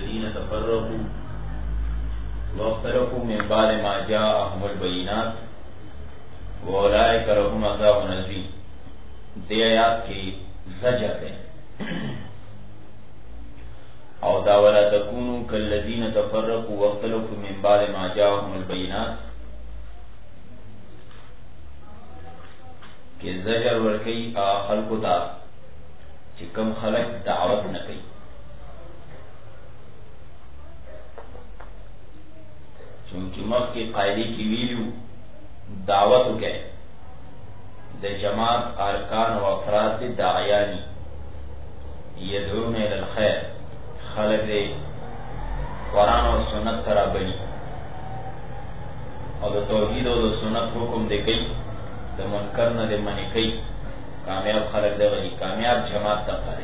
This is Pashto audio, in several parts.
الذين تفرقوا واختلفوا من بعد ما جاءهم البينات واولئك لهم عذاب عظيم. دې آیات کې زجر ده او دا ولا تكونوا كالذين تفرقوا واختلفوا من بعد ما جاءهم البينات کې زجر ورکي خلقو ته چې کوم خلق دعوت نه کوي. چونکه مخکې قاعده کې ویلو دعوت وکړي د جماعت ارکان او افراد داعیانی یدعون الى الخير، خلق دې قرآن او سنت سره بني او د توحید او د سنت حکم دې کوي، د منکر نه دې منع کوي. کامیاب خلق دې غلي کامیاب جماعت ته کوي.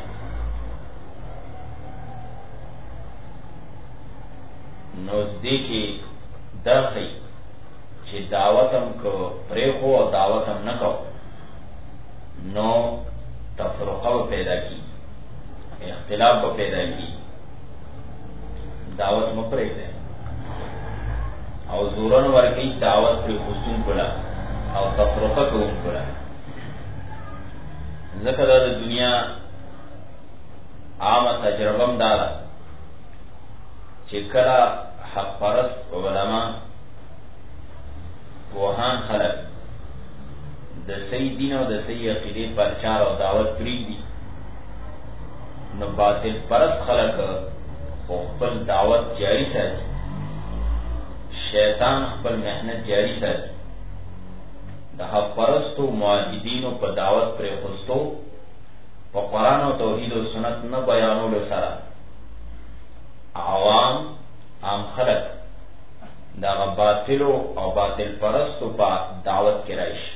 نو دې کې دا خی چې دعوت هم کو پرې خو او دعوت هم نه کو نو تفرقه پیدا کی، اختلاف پیدا کی. دعوت مو پرې ده او زورن ورکی دعوت پر خصوص کړه او تفرقه کوم کړه. ځکه دا د دنیا عامه تجربه هم ده چې کله حق پرست علما وهان خلق د صحیح دین او د صحیح عقیدې پرچار او دعوت پرېږدي، نو باطل پرست خلق خپل دعوت جاری ساتي، شیطان خپل محنت جاری ساتي. د حق پرستو موحدینو په دعوت پرې خوستو په قرآن او توحید او سنت نه بیانولو سره عوام عام خلق دا باطلو او باطل پرستو په دعوت کې راشي،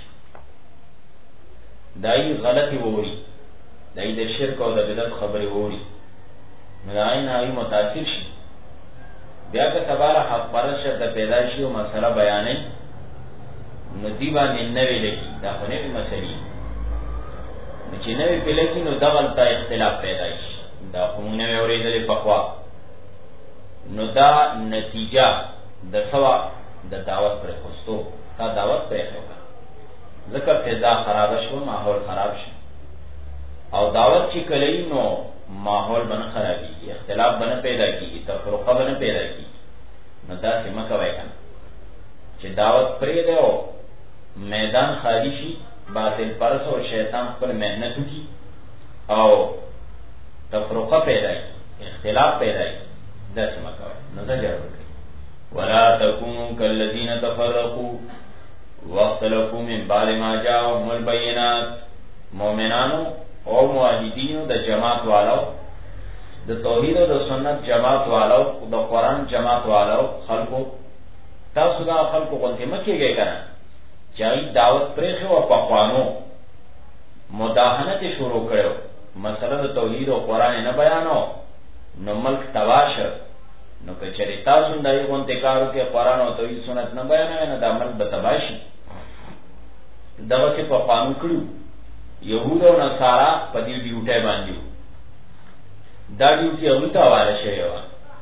دای غلطي ووري، دای د شرک او د بدعت خبرې ووري، نو دای نه وي متاثر شي. بیا که سبا حق پرست شد پیدا شي او مسله بیانې نو دی باندې نوې لګي، دا خو نوې مسلې نو چې نوې په لګي نو دغلته اختلاف پیدا شي. دا خو موږ نوې اورېدلې پخوا، نو دا نتیجه د سوا د دعوت پر خوستو تا دعوت پرې خوکا ذکر فضا خراب شو، ماحول خراب شو او دعوت چې کلی نو ماحول بن خرابی، اختلاف بن پیدا کیږي، تفرقه بن پیدا کیږي. نو دا سیمه کوي کنه چې دعوت پرې دی او میدان خالی شي، باطل پرس او شیطان خپل محنت وکړي او تفرقه پیدا کیږي، اختلاف پیدا کیږي. دا سیمه کوي نو زجر ورکړي. ولا تكونوا كالذين تفرقوا واختلفوا من بعد ما جاءهم البينات. مؤمنانو او موحدینو د جماعت والو، د توحید او د سنت جماعت والو، د قرآن جماعت والو خلقو، تاسو دا خلقو غونډه مکیږئ کنه چې دعوت پرې خو په قانون مداهنت شروع کړو، مسله د توحید او قرآن نه بیانو نو ملک تواشه. نو که چېرې تاسو دای غونډه کارو کې قرآن او توحید سنت نه بیانوي نو د عمل به تباشي. دغه چې په قانون کړو یهود او نصارا په دې ډیوټي باندې دا ډیوټي هغه ته حواله شوی و،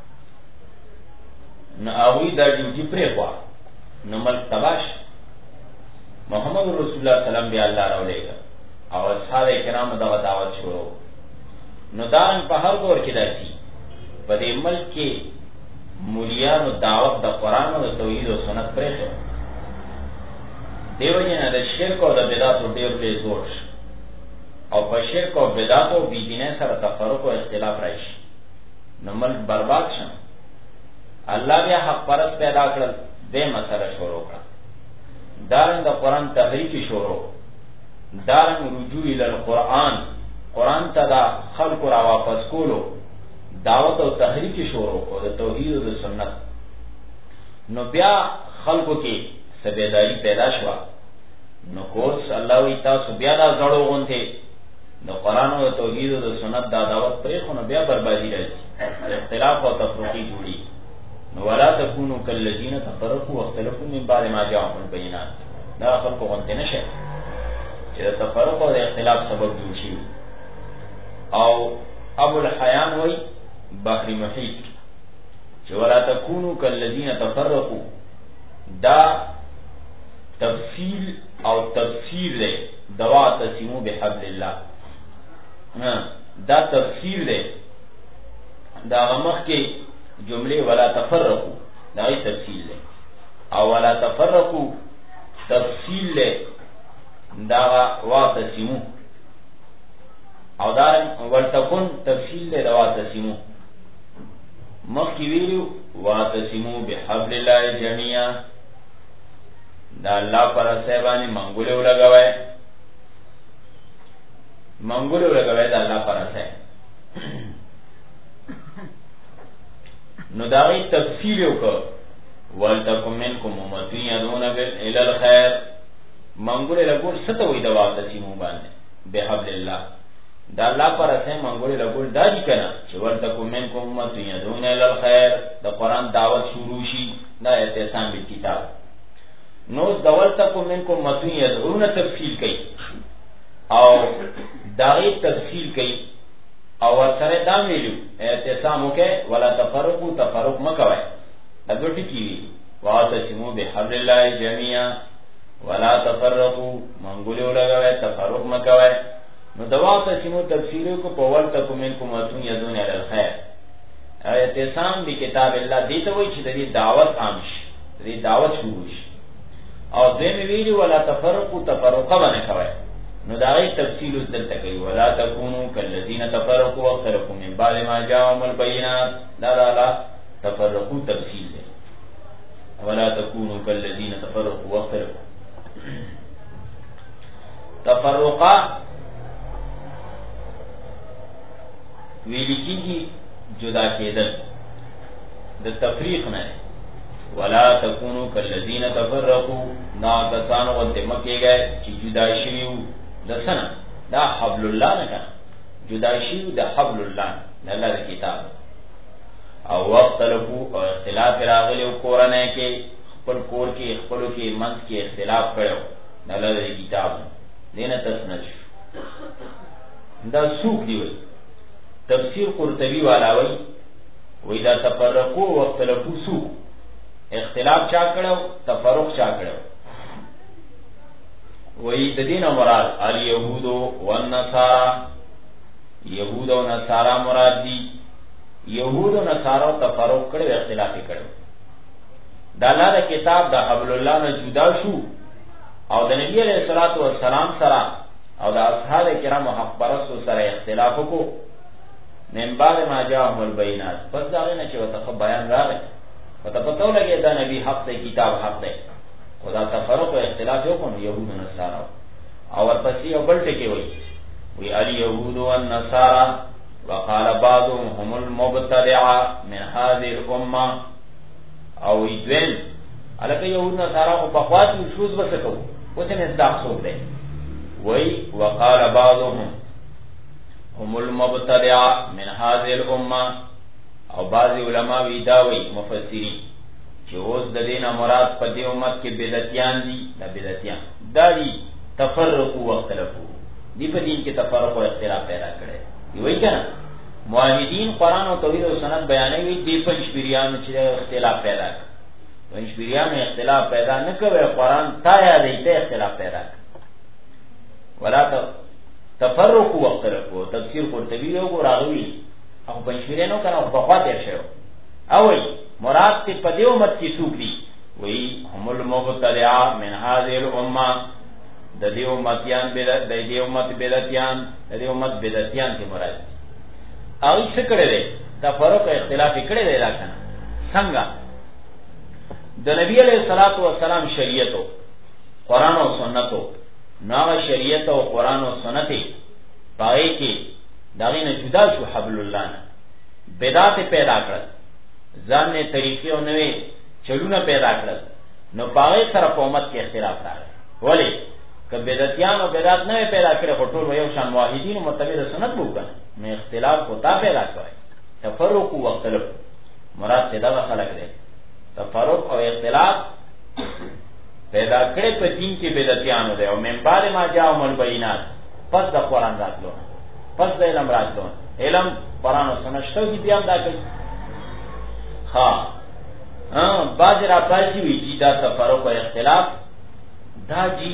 نو هغه دا ډیوټي پرې خوا نو ملک تباش. محمد رسول الله سلام بیا الله راولېګا او اصحاب کرام دغه دعوت شروع. نو دا په هر دور کې داسي په دې ملک کې مولیانو دعوت د قرآن او د توحید او سنت پرې شو. دیو جن د شرک او د بدعت ډېر ډېر زور او په شرک او بدعت او بيدینه سره تفرق او اختلاف راشي نو ملک برباد شي. الله بیا حق پرست پیدا کړل، دې مسله شروع کړه، دارن د قرآن تحریف شروع، دارن رجوع الى القرآن، قرآن ته دا خلق را واپس کولو، دعوت او تحریف شروع او د توحید او د سنت. نو بیا خلقو کې سبیداری پیدا شو. نو کوس الله وی تاسو بیا دا زړو غونته نو قرآن او توحید او سنت دا دعوت پرې خو نو بیا بربادي راځي، اختلاف او تفرقه جوړي. نو ولا تكونوا كالذين تفرقوا واختلفوا من بعد ما جاءهم البينات. دا خلق غونته نشه چې تفرقه او اختلاف سبب جوړ شي. او ابو الحیان وی بحر محیط چې ولا تکونو کالذین تفرقوا دا تفصیل او تفسیر دی دوا تسیمو بحبل الله دا تفسیر دی دا غمخ کې جمله ولا تفرقوا دا ای تفصیل دی او ولا تفرقوا تفصیل دی دا وا تسیمو او دا ولتكن تفصیل دی دوا تسیمو مخ کی ویلو وا تسیمو بحبل الله جميعا دا اللہ پر سیبانی منگولے لگوائے دا اللہ پر سیب نو داغی تفصیلیو که وَلْتَكُمْ مِنْكُمْ أُمَّةٌ يَدْعُونَ إِلَى الْخَيْرِ منگولے لگول ستوئی دا واقتسیمو باندے بحبل اللہ دا اللہ پر سیب منگولے لگول دا دی کنا چه وَلْتَكُمْ مِنْكُمْ أُمَّةٌ يَدْعُونَ إِلَى الْخَيْرِ دا قرآن دعوت شروعشی دا اعتصام بالکتاب نو دولتکم منکم متون یدعون تفصیل کئی او داغی تفصیل کئی او سر دام ویلو اعتصامو که ولا تفرقو تفرق مکوئی لگو ٹکی وی واتسمو بحبل اللہ جميعا ولا تفرقو منگولیو لگوئی تفرق مکوئی نو دواتسمو تفصیلو کو پولتکم منکم متون یدعون علی الخیر اعتصام بکتاب اللہ دیتا وی چی دی دعوت آمش دی دعوت شروعش او دویم ویلی ولا تفرقو تفرقا بنکوئی نو داغی تفصیل اس دلتا کئی ولا تکونو کالذین تفرقو واختلفو من بعد ما جاءهم البینات لا تفرقو تفصیل دے ولا تکونو کالذین تفرقو واختلفو تفرقا ویلی کی جدا کیدل دا تفریق نئے ولا تکونو کالذین تفرقوا نا کسانو غلط مکے گئے چی جدا شیو دا سنا دا حبل اللہ نکا جدا شیو دا حبل اللہ دا اللہ دا کتاب او واختلفو او اختلاف راغلیو کورنے کے خپل کور کی خپلو کی منس کی اختلاف کریو دا اللہ دا کتاب دینا تسند شو دا سوک دیوئی تفسیر قرطبی والاوی وی دا تفرقوا واختلفو سوک اختلاف چا کړو تفرق چا کړو وی د دین مراد الیهود و النصارى یهود او نصارا مراد دي یهود او نصارا تفرق کړو اختلاف کړو د الله د کتاب د حبل الله نه جدا شو او د نبی علیہ الصلوۃ والسلام سره او د اصحاب کرام حق پرستو سره اختلاف وکړو من بعد ما جاءهم البینات پس دا نه چې وته بیان راغی پتہ پتہ لگے دا نبی حق دے کتاب حق دے خدا تفرق و اختلاف یو کنو یهود و نصارا اور پسی او بلٹے کے وی الیہود و النصارا وقال بعضهم هم المبتدعا من هذه الامه او ایدوین علاقہ یهود نصارا کو بخواتی شوز بسکو اسے مصداق سوک دے وی وقال بعضهم هم المبتدعا من هذه الامه او بعضی علماء ویداوی مفسری چه اوز دا دینا مراد پا دی امت کے بدتیان دی دا بدتیان دا دی تفرقو و اختلافو دی پا دین کے تفرق و اختلاف پیدا کرے وی کنا معاہدین قرآن و توحید و سنت بیانوی دی پنچ پیریانو چه اختلاف پیدا کر پنچ پیریانو اختلاف پیدا نکوے قرآن تا یادیتے اختلاف پیدا کر ولا تفرقو و اختلافو تفسیر قرطبی کو راغوی او پنځپیرانو کنه په خوا تیر شو او وی مراد ته په دې امت کې څوک دي وی هم المبتدعا من هذه الامه د دې امتیان د دې امت بدعتیان د دې امت بدعتیان کې مراد او څه کړي دي تفرق اختلاف کړي دي راکنه څنګه د نبی علیہ الصلوۃ والسلام شریعت قرآن او سنت نو شریعت او قرآن او سنت پای کې داغین جدا شو حبل اللہ نا بدعات پیدا کرد ځان نے طریقے او نوے چلونه پیدا کرد نو پاغی سر قومت کے اختلاف رہا ولی کہ بدعتیان و بدعات نوے پیدا کرے خطول و یو شان واحدین و متبیر سنت بوکن میں اختلاف ہوتا پیدا کرے تفرق و اختلاف مراد سے دا خلق دے تفرق و اختلاف پیدا کرے پہ دین کی بدعتیان دے اور من بعد ما جاءهم البینات پس دا قرآن رات لونا پس دا علم رات لون علم قرآن و سنت شتو کی بیام دا کئی باز را پاسی وی جی دا تفرق و اختلاف دا جی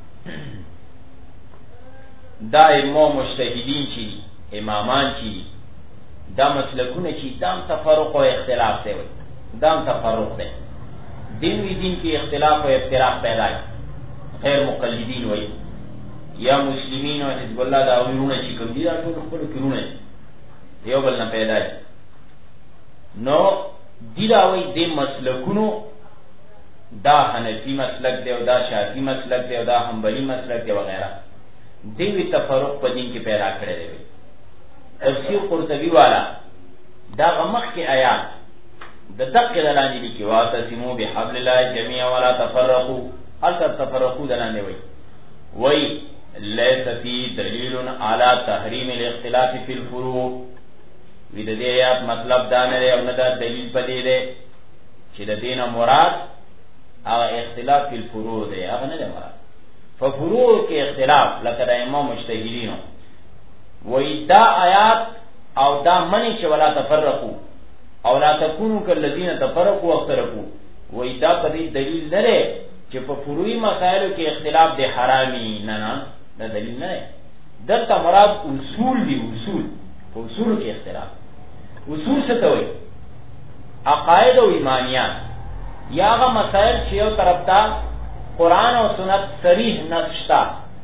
دا امام مجتهدین چی امامان چی دا مسلکونه چی دام تفرق و اختلاف دے وی دام تفرق دے دین وی دین کی اختلاف و افتراق پیدا ہے غیر مقلدین وی یا مسلمین و حزب اللہ دا اویرون چی کم دی دا ٹول خبر کرون یو بلنا پیدا ہے نو دی دا وی دی مسلکونو دا حنفی مسلک دے و دا شافی مسلک دے و دا حنبلی مسلک دے وغیرہ دیوی تفرق پا دین کی پیدا کرے دے تفسیر قرطبی والا دا غمخ کی آیات دا دق دلانی لی کی واتسمو بحبل اللہ جميعا ولا تفرقو حلتا تفرقو دلانی وی لیس فی دلیل علی تحریم الاختلاف فی الفروع وی دا دی آیات مطلب دانے دے او ندا دلیل پا دے دے چی دا دین مراد اغا اختلاف فی الفروع دے اغا ندے مراد ففروع کے اختلاف لکہ دا امام مجتہدینو وی دا آیات او دا منی چی ولا تفرقو او لا تکونو کالذین تفرقو واخترقو وی دا پدی دلیل نرے چی پا فروعی مسائلو کے اختلاف دے حرامی نانا دا دلیل نرے در تا مراد اصول دی اصول کے اختلاف اصول ستوئی عقائد و ایمانیات یا آغا مسائل چیو طرف تا قرآن و سنت صریح نسشتا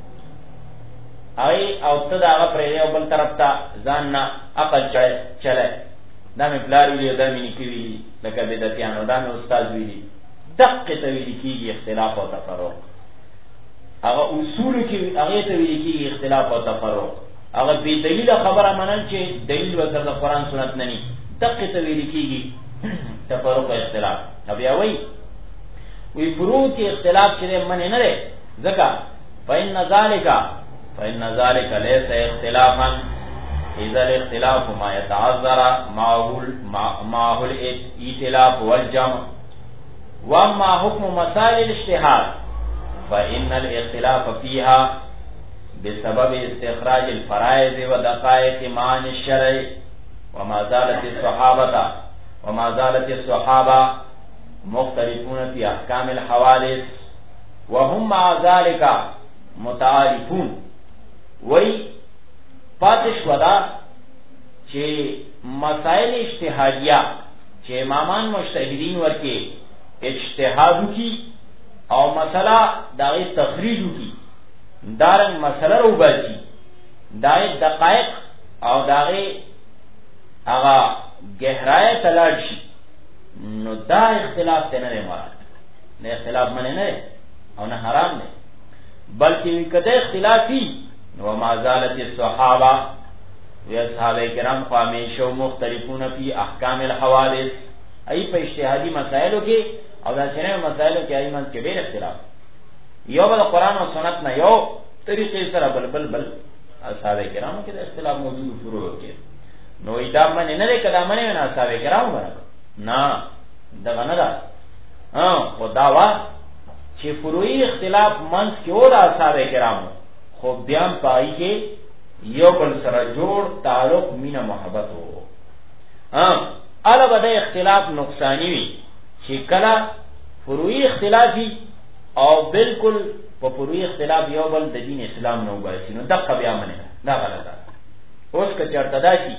آئی او تد آغا پریدے و بل طرف تا زاننا عقل چلے دا میں پلار ویلی دا میں نکی ویلی لکا بدتیانو دا میں استاذ ویلی دقی تویلی کی گی اختلاف و تفرق آغا اصول کی آغی تویلی کی گی اختلاف و تفرق آغا بی دلیل خبر منن چے دلیل وزر دا قرآن سنت ننی دقی تویلی کی گی تفرق و اختلاف اب یا وی فروع کی اختلاف چرے منی نرے ذکا فإن ذالک لیس اختلافا اذا الاختلاف ما يتعذر معه الائتلاف والجمع واما حکم مسائل الاجتهاد فإن الاختلاف فيها بسبب استخراج الفرائض ودقائق معاني الشرع وما زالت الصحابة مختلفون في احکام الحوادث وهم مع ذلك متعارفون وی پاتش ودا چه مسائل اجتهادیہ چه امامان مجتہدین ورکے اجتهادو کی او مسئلہ داغی تخریجو کی دارنگ مسئلہ رو باچی داغی دقائق او داغی اغا گہرائے تلاشی نو دا اختلاف تے نہ مراد نہ اختلاف منے نہ او نہ حرام نہ بلکہ کدے اختلافی نو ما زالت الصحابہ و اصحاب کرام ہمیشہ مختلفون فی احکام الحوادث ای پہ اجتہادی مسائلوں کے او دا چنے مسائلوں کے ایمان کے بے اختلاف یو بل قرآن و سنت نہ یو طریقے سر بل اصحاب کرام کے اختلاف موجود فروع کے نو ادا منے نہ کدا منے نہ اصحاب کرام بنا نا دغه نه ده خو داوا چې فروعي اختلاف منځ کې او د اصحاب کرامو خو بیان پای کې یو بل سره جوړ تعلق مینا محبت وو علاوه د اختلاف نقصانی وي چې کله فروعي اختلافي او بالکل په فروعي اختلاف یو بل د دین اسلام نه وباسي نو دغه بیا منه دا غلطه اوس که چرته داسي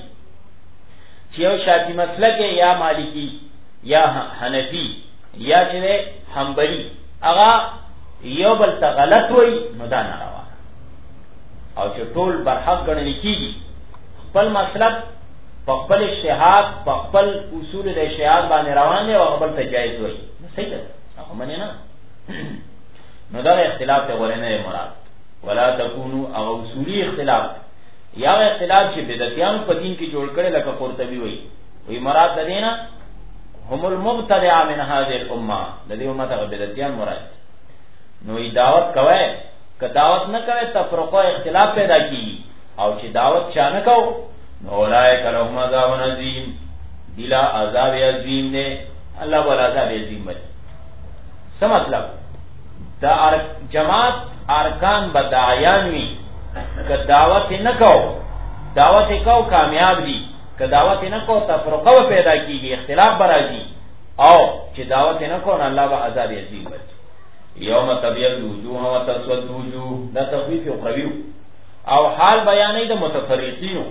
چې یو شافعي مسلک یا مالکی یا حنفی یا چې حنبلی اغا یو بل ته غلط وای نو دا ناروا او چې ټول برحق ګڼل کیږي خپل مسلک په خپل اجتهاد په خپل اصول د اجتهاد باندې روان دي او خپل ته جایز وای نو صحیح ده هغه منه نه نو دا اختلاف ته ورنه مراد ولا تکونو او اصولي اختلاف یا اختلاف چې بدعتيان په دین کې جوړ کړي لکه قرطبي وی مراد ده نه هم المبتدع من هذه الامه الذي امه بدعتيان مراد نو دعوت کوي که دعوت نه کوي تفرقه اختلاف پیدا کی او چې دعوت چا نه کو نو اولئک لهم عذاب عظیم بلا عذاب عظیم نے اللہ ولا عذاب عظیم بچ څه مطلب دا جماعت ارکان بدعیان وی که دعوت نہ کو دعوت کو کامیاب دی کہ دعوت نہ کو تفرقہ پیدا کیږي اختلاف برازي او چې دعوت نه کو نه الله به عذاب عظیم ورکړي. یوم تبیض وجوه و تسود وجوه، دا تخویف او قویو او حال بیانې د متفرقینو.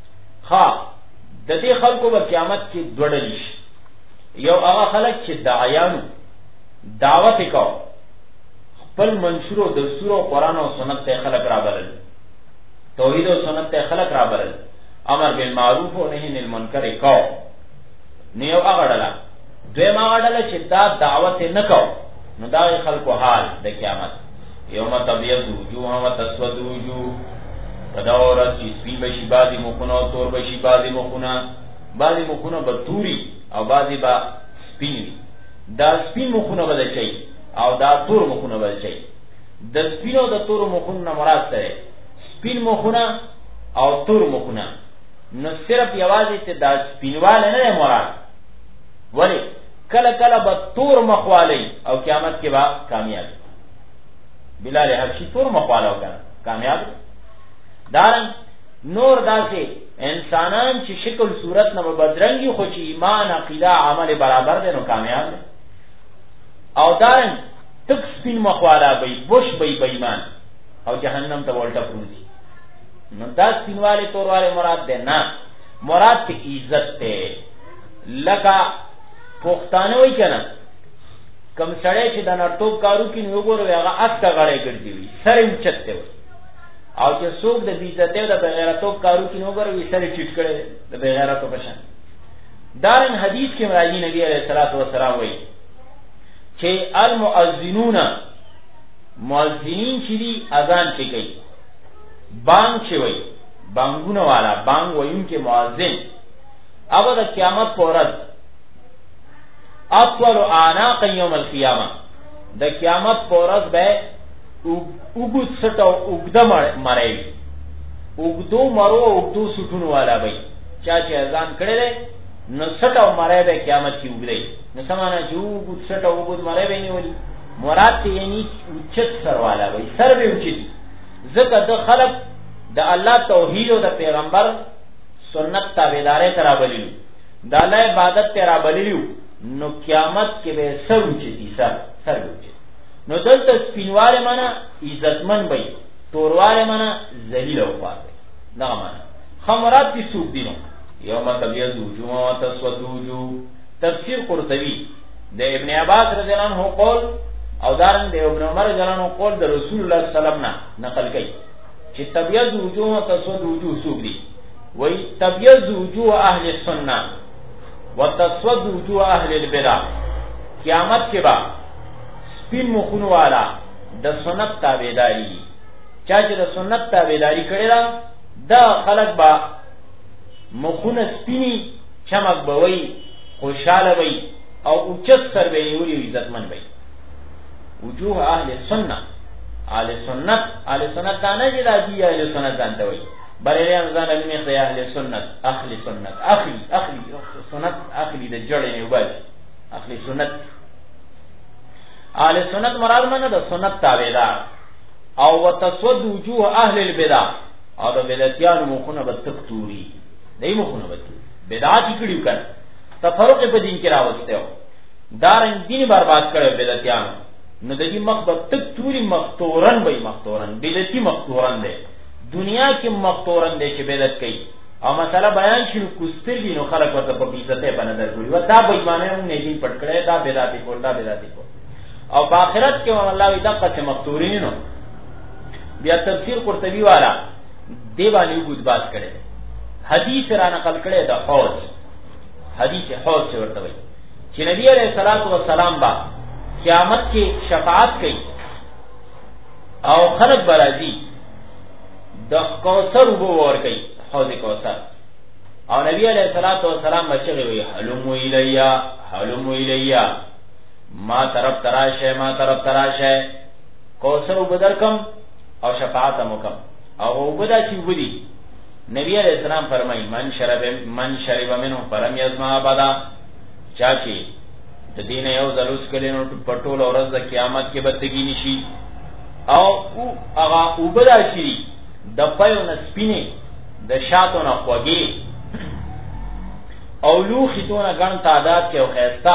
د دې خلکو په قیامت کې دوه ډلې شي. یو هغه خلک چې داعیانو دعوت وکاو، خپل منشور او دستور او قرآن او سنت ته خلق را بلل، توحید او سنت ته خلق را بلل، امر بالمعروف او نهی عن المنکر وکاو. نیو هغه ډله. دویم هغه ډله چې دا دعوت نه کاو، نو دا خلکو حال د قیامت. یوم تبیض وجوه و تسود وجوه، په دا ورځ چې سپین بشي بعضې مخونه او تور بشي بعضې مخونه. بعضې مخونه به توري او بعضې به سپین وي. دا سپین مخونه به د چي او دا تور مخونه به د چي. د سپین او د تور مخونه نه مراد سره سپین مخونه او تور مخونه، نو صرف یوازې ته دا سپینواله نه مراد، ولی کله کله به تور مخوالی او قیامت کې به کامیاب. بلال حبشي تور مخواله او کامیاب. دارن نور داسې انسانان چې شکل صورت نه بدرنګي خو چې ایمان عقیده عمل برابر دي نو کامیاب دي. او دارن تک سپین مخواله بی بوش بی بیمان او جهنم ته ولټه پروزي. نو دا سپینواله تورواله مراد ده نه، مراد ته عزت ته. لکه پښتانه وای کنه، کم سړی چې د نرتوب کارو کې نو وګورو هغه اته غړې ګرځي وي، سره اوچته وي. او چې څوک د بیزته او د بغیرتوب کارو کې نو وګورو وي، سره چټ کړي د بغیرتوب په شان. دارن حدیث کې راځي نبی علیہ الصلوۃ والسلام وایي چې المؤذنون، مؤذنین چې دي اذان چې کوي، بانګ چې وایي، بانګونه والا بانګ وایونکي مؤذن، هغه د قیامت پر ورځ اطول اعناق یوم القیامه، د قیامت پر ورځ به وګد سټو وګد مړی، وګدو مرو وګدو سټونو والا به چا چې اذان کړي نو سټو مړی به قیامت کې وګدی. نو سمانه چې وګد سټو وګد مړی به نیولي، مراد ته یعنی اوچت سر والا به، سر به اوچت. ځکه د خلق د الله توحید او د پیغمبر سنت تابعداري ترا بلیلو، د الله عبادت ترا بلیلو، نو قیامت کې به سر اوچتی، سر اوچتی. نو دلته سپینواله معنا عزتمن وي، تورواله معنا ذلیل او پاتې. دا معنا خمرات کی سوق دینو. یوم تبیض وجوه و تسود وجوه، تفسیر قرطبی د ابن عباس رضی الله عنه قول او دارن د ابن عمر رضی الله عنه قول د رسول الله صلی الله علیه وسلم نه نقل کړي چې تبیض وجوه و تسود وجوه سوق دي. وای تبیض وجوه اهل السنه و تسود وجوه اهل البدع. قیامت کې با سپین مخونو والا د سنت تابعداري، چا چې د سنت تابعداري کړي دا خلق با مخونه سپینی، چمک بوي، خوشاله وي او اوچت سر به نیولي، عزتمن وي. وجوه اهل السنه، اهل سنت، اهل سنت دانه چې راځي اهل سنت دانته وي. بریلیان ځان له میخ دی اهل سنت، اخلی سنت، اخلی سنت، اخلی د جړې نه وبال، اخلی سنت. اهل سنت مراد منه د سنت تابعدار. او وتسود وجوه اهل البدع، او د بدعتيان مخونه به تکتوري، دای مخونه به بدعت کړیو کړه، تفرق په دین کې راوستیو، دارن دین برباد کړو بدعتيان. نو د دې مخ به تکتوري، مختورن وي، مختورن بدعتي مختورن دی، دنیا کې مختورن دی چې بدعت کوي. او مسله بیان شنو کوستر دي، نو خلک ورته په عزته په نظر ګوري، ودا به ایمانه نه دین پټ کړي، دا بدعتي کول، دا بدعتي کول. او په آخرت کې الله وی دغه څه مفتورین نو. بیا تفسیر قرطبی والا دی باندې وګد بات کړي، حدیث را نقل کړي د حوض، حدیث حوض څه ورته وي چې نبی علیہ الصلوۃ والسلام با قیامت کې شفاعت کوي او خلق برازي د کوثر وبو ور کوي، حوض کوثر. او نبی علیہ الصلوۃ والسلام بچي وي حلم الیا، حلم الیا، ما طرف تراشه، ما طرف تراشه، کوثر وبدرکم او شفاعت مکم. او وبدا چې وبدي نبی علیہ السلام فرمایي من شرب منه فلم يظما ابدا، چاچی د دین یو ځلوس کړي نو پټول ورځ د قیامت کې بدګی نشي. او هغه وبدا شي د پيو نسپینه، د شاتو نه خوږي او لوخیتونه ګڼ تعداد کې او خيستا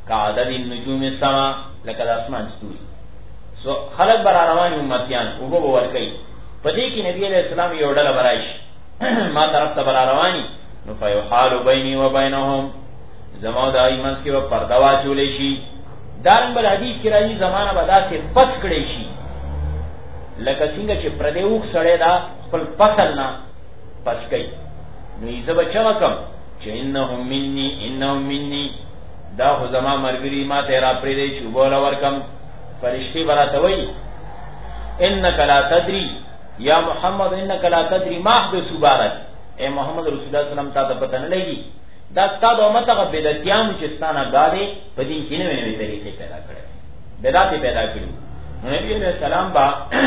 کعدد النجوم السما لکه د اسمان ستوري. سو خلق بر روان امتیان او به ورکی پدې کې نبی علیہ السلام یو ډله برایش ما طرف ته بر رواني نو فیحال بیني و بینهم زما د ایمان کې و پرده واچولې شي. دارن بل حدیث کې راځي زمانہ به داسې پس کړي شي لکه څنګه چې پردې وښ سړی دا خپل فصل نه پس کوي. نو یې زه به چغه کم چې انهم مني دا خو زما مرګري ما ته را پرېږدی چې اوبه ورکم. فرشتي به راته وایي انک لا تدري یا محمد انک لا تدري ما احدث بعدک. اے محمد رسول الله صلی الله علیه وسلم ته پته نه لګي دا ستا د امت هغه بدعتیانو چې ستا نه ګاډې په دین کې نوې نوې طریقې پیدا کړې بدعت پیدا کړي. نبی علیہ السلام با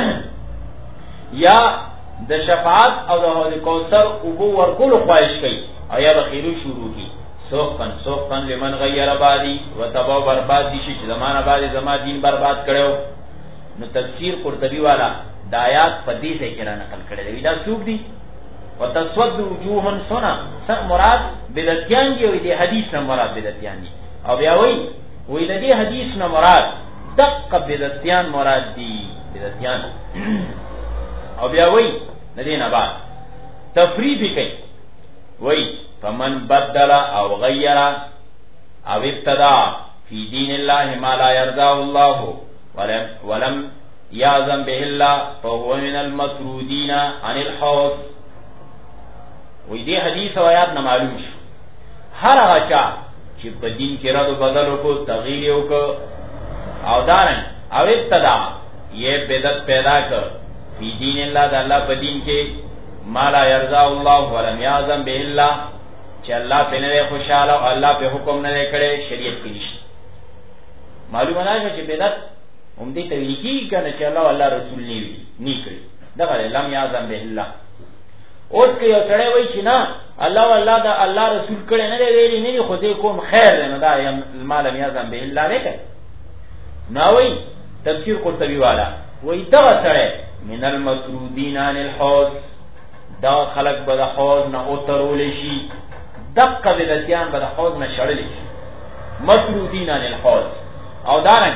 یا د شفاعت او د حوض کوثر اوبو ورکولو خواهش کوي او یا بخیرو شروع کی سوقن لمن غیر بادی و تباو برباد دي شي چې زمانہ بعد زما دین برباد کړو. نو تفسیر قرطبی والا د آیات په دې ځای کې را نقل کړی دی. دا څوک دي وتسود وجوه سنا مراد بدعتیان دی او دې حدیث نه مراد بدعتیان دي او بیا وی د دې حدیث نه مراد دقه بدعتیان مراد دي بدعتیان او بیا وی د دې نه بعد تفریق کوي وی فمن بدل او غیر او ابتدع فی دین الله ما لا يرضاه الله ولم يعظم به الله فهو من المطرودين عن الحوض. وی دې حدیث او آیات نه معلوم شو هر هغه چا چې په دین کې رد بدل وکړو تغییر وکړو او دارن او ابتدع یہ بدعت پیدا کر فی دین الله د الله په دین کې ما لا يرضاه الله ولم يعظم به الله چې الله په نه خوشاله او الله په حکم نه کړي شریعت کې نشته. معلومه ده چې بدعت هم دې طریقې کنه چې الله رسول نه کړی دا لم يعظم به الله. اوس کې یو سړی وایي چې نه الله دا الله رسول کړي نه دی ویلي نه دی خو دې کوم خیر نه دا ما لم يعظم به الله نه کوي. نو وایي تفسیر قرطبی والا وایي دا سړی من المطرودین عن الحوض دا خلق به د حوض نه اوترول شي دقه بدعتیان به د حوض نه شړل شي مطرودین عن الحوض او دارن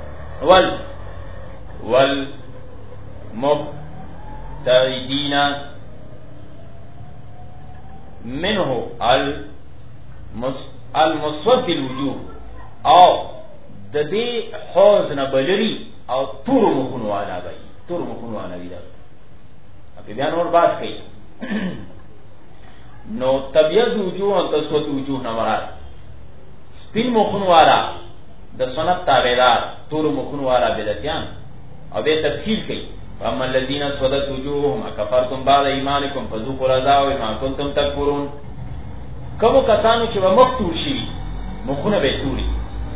والمبتعدین منه المسود الوجوه او د دې حوض نه بلری او تور مخونو والا وي تور مخونو والا وي دا په بیان اور بات کوي. نو طبيعت وجوه او تسود وجوه نه مراد سپین مخونو والا د سنت تابعدار تور مخونو والا بدعتيان او به تفصیل کوي. اما الذين سودت وجوههم اكفرتم بعد ایمانکم فذوقوا العذاب بما كنتم تکفرون. کوم کسانو چې مختور شي مخونه به توري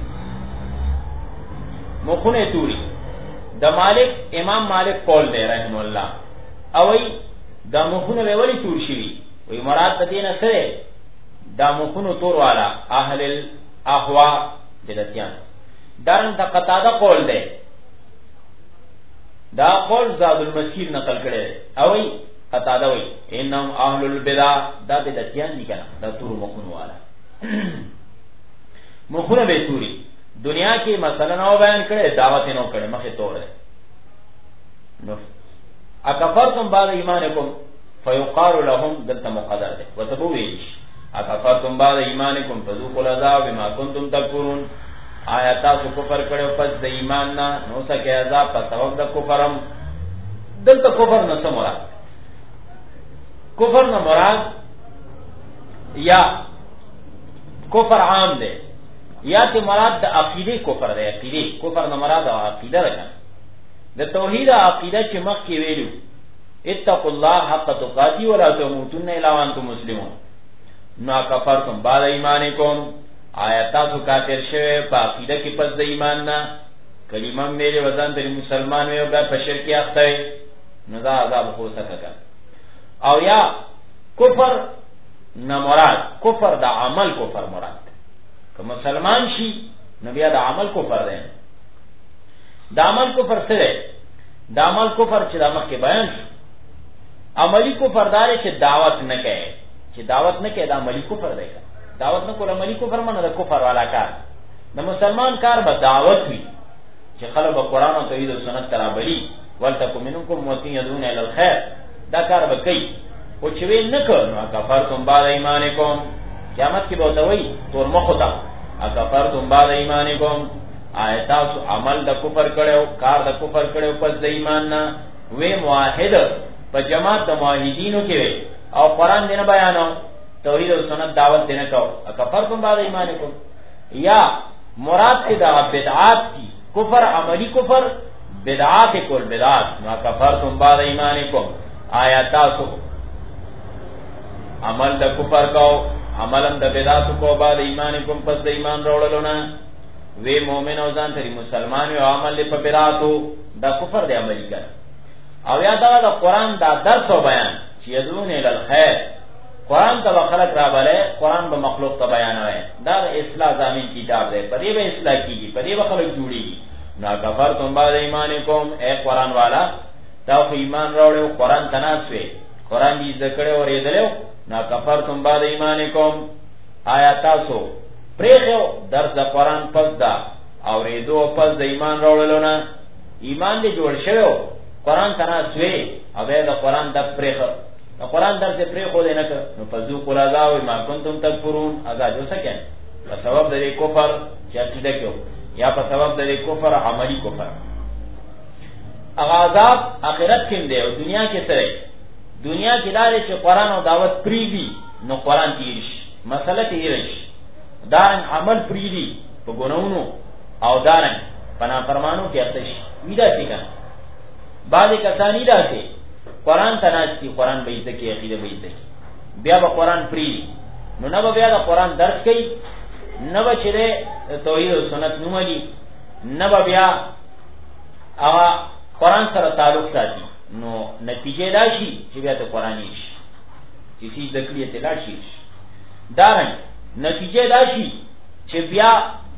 مخونه توري د مالک امام مالک قول دی رحم الله او ای دا مخونه به ولی تور شي وي مراد د دینه سره دا مخونه تور والا اهل الاهوا بدعتيان. دارن د قطاده قول دی دا قول زاد المسیر نقل کړي او ای قطاده وي انهم اهل البدع دا بدعتيان دي کنه دا تور مخونه والا مخونه به توري دنیا کې مثلا نو بیان کړي دعوت نو کړي مخه تور نو اکفرتم بعد ایمانکم فیقال لهم دلته مقدر ده وتبویش اکفرتم بعد ایمانکم فذوقوا العذاب بما كنتم تکفرون. آیا تاسو کفر کړو پس د ایمان نه نو سکه عذاب په سبب د کفرم. دلته کفر نه څه مراد کفر نه مراد یا کفر عام ده یا ته مراد د عقیده کفر ده. عقیده کفر نه مراد عقیده ده د توحید عقیده چې مخ کې ویلو اتقوا الله حق تقاته ولا تموتن الا وانتم مسلمون. نو کفرتم بعد ایمانکم آیا تاسو کافر شوه په عقیده کې پس د ایمان نه کلمه مې وزن د مسلمان یو د شرک اخته نو دا عذاب هو سکه. او یا کفر نه مراد کفر د عمل کفر مراد که مسلمان شي نو بیا د عمل کفر ده. د عمل کفر سره د عمل کفر چې د مخکې بیان شو عملی کفر دار چې دعوت نه کوي چې دعوت نه کوي د عملی کفر دی. دعوت نه کول عملی کفر منه د کفر والا کار د مسلمان کار به دعوت وي چې خلک به قرآن او توحید او سنت ترابلی ولتکن منکم امة یدعون الی الخیر، دا کار به کوي. او چې وی نه کړ نو کفرتم بعد ایمانکم، قیامت کې به ورته وایي تور مخو ته کفرتم بعد ایمانکم، آیا تاسو عمل د کفر کړو، کار د کفر کړو پس د ایمان نه. وی موحد په جماعت د موحدینو کې وي او قرآن دې نه بیانو، توحید او سنت دعوت دې نه کو، کفرتم بعد ایمانکم. یا مراد کې دا بدعات کی، کفر عملی کفر، بدعات کول بدعات، ما کفرتم بعد ایمانکم، آیا تاسو عمل د کفر کو، عملم د بدعات کو بعد ایمانکم پس د ایمان راوړلو نه. وی مؤمن او ځان ته مسلمان او عمل په بدعاتو، دا کفر دی عملی کړه. او یا دا د قرآن دا درس او بیان چې یدعون الی الخیر، قرآن ته خلق را بلې، قرآن به مخلوق ته بیانوي، دا د اصلاح ضامن کتاب دی، په دې به اصلاح کیږي، په دې به خلک جوړیږي. نا کفرتم بعد ایمانکم، اے قرآن والا تا خو ایمان راوړو، قرآن تناسوي، قرآن دې ذکر اورېدلو، نا کفرتم بعد ایمانکم، آیا تاسو پریخو درس د قرآن پس دا اورېدو پس د ایمان راوړلو نه، ایمان دې جوړ شوی قرآن تناسوي او د قرآن د پریخو، د قرآن درس پریخو دې نه کړ نو فذوقوا العذاب بما کنتم تکفرون، عذاب وسکه په سبب د کفر چې عقیده کې یا په سبب د کفر عملی کفر. هغه عذاب آخرت کې دی او دنیا کې سره، دنیا کې دا چې قرآن او دعوت پریږي نو قرآن تیر شي، مسله تیر شي، دارن عمل پریږي په ګناونو او دارن په نافرمانو کې اخته شي. ویدا څنګه بعض کسانی راځي قرآن تناسي، قرآن به عزت کې عقیده به عزت کې، بیا به قرآن پریږي نو نه به بیا د قرآن درس کوي، نه به چې توحید او سنت نومالي، نه به بیا هغه قرآن سره تعلق ساتي، نو نتیجه دا شي چې بیا ته قرآن شي چې سیز د کلیه ته لا شي، دارن نتیجه دا شي چې بیا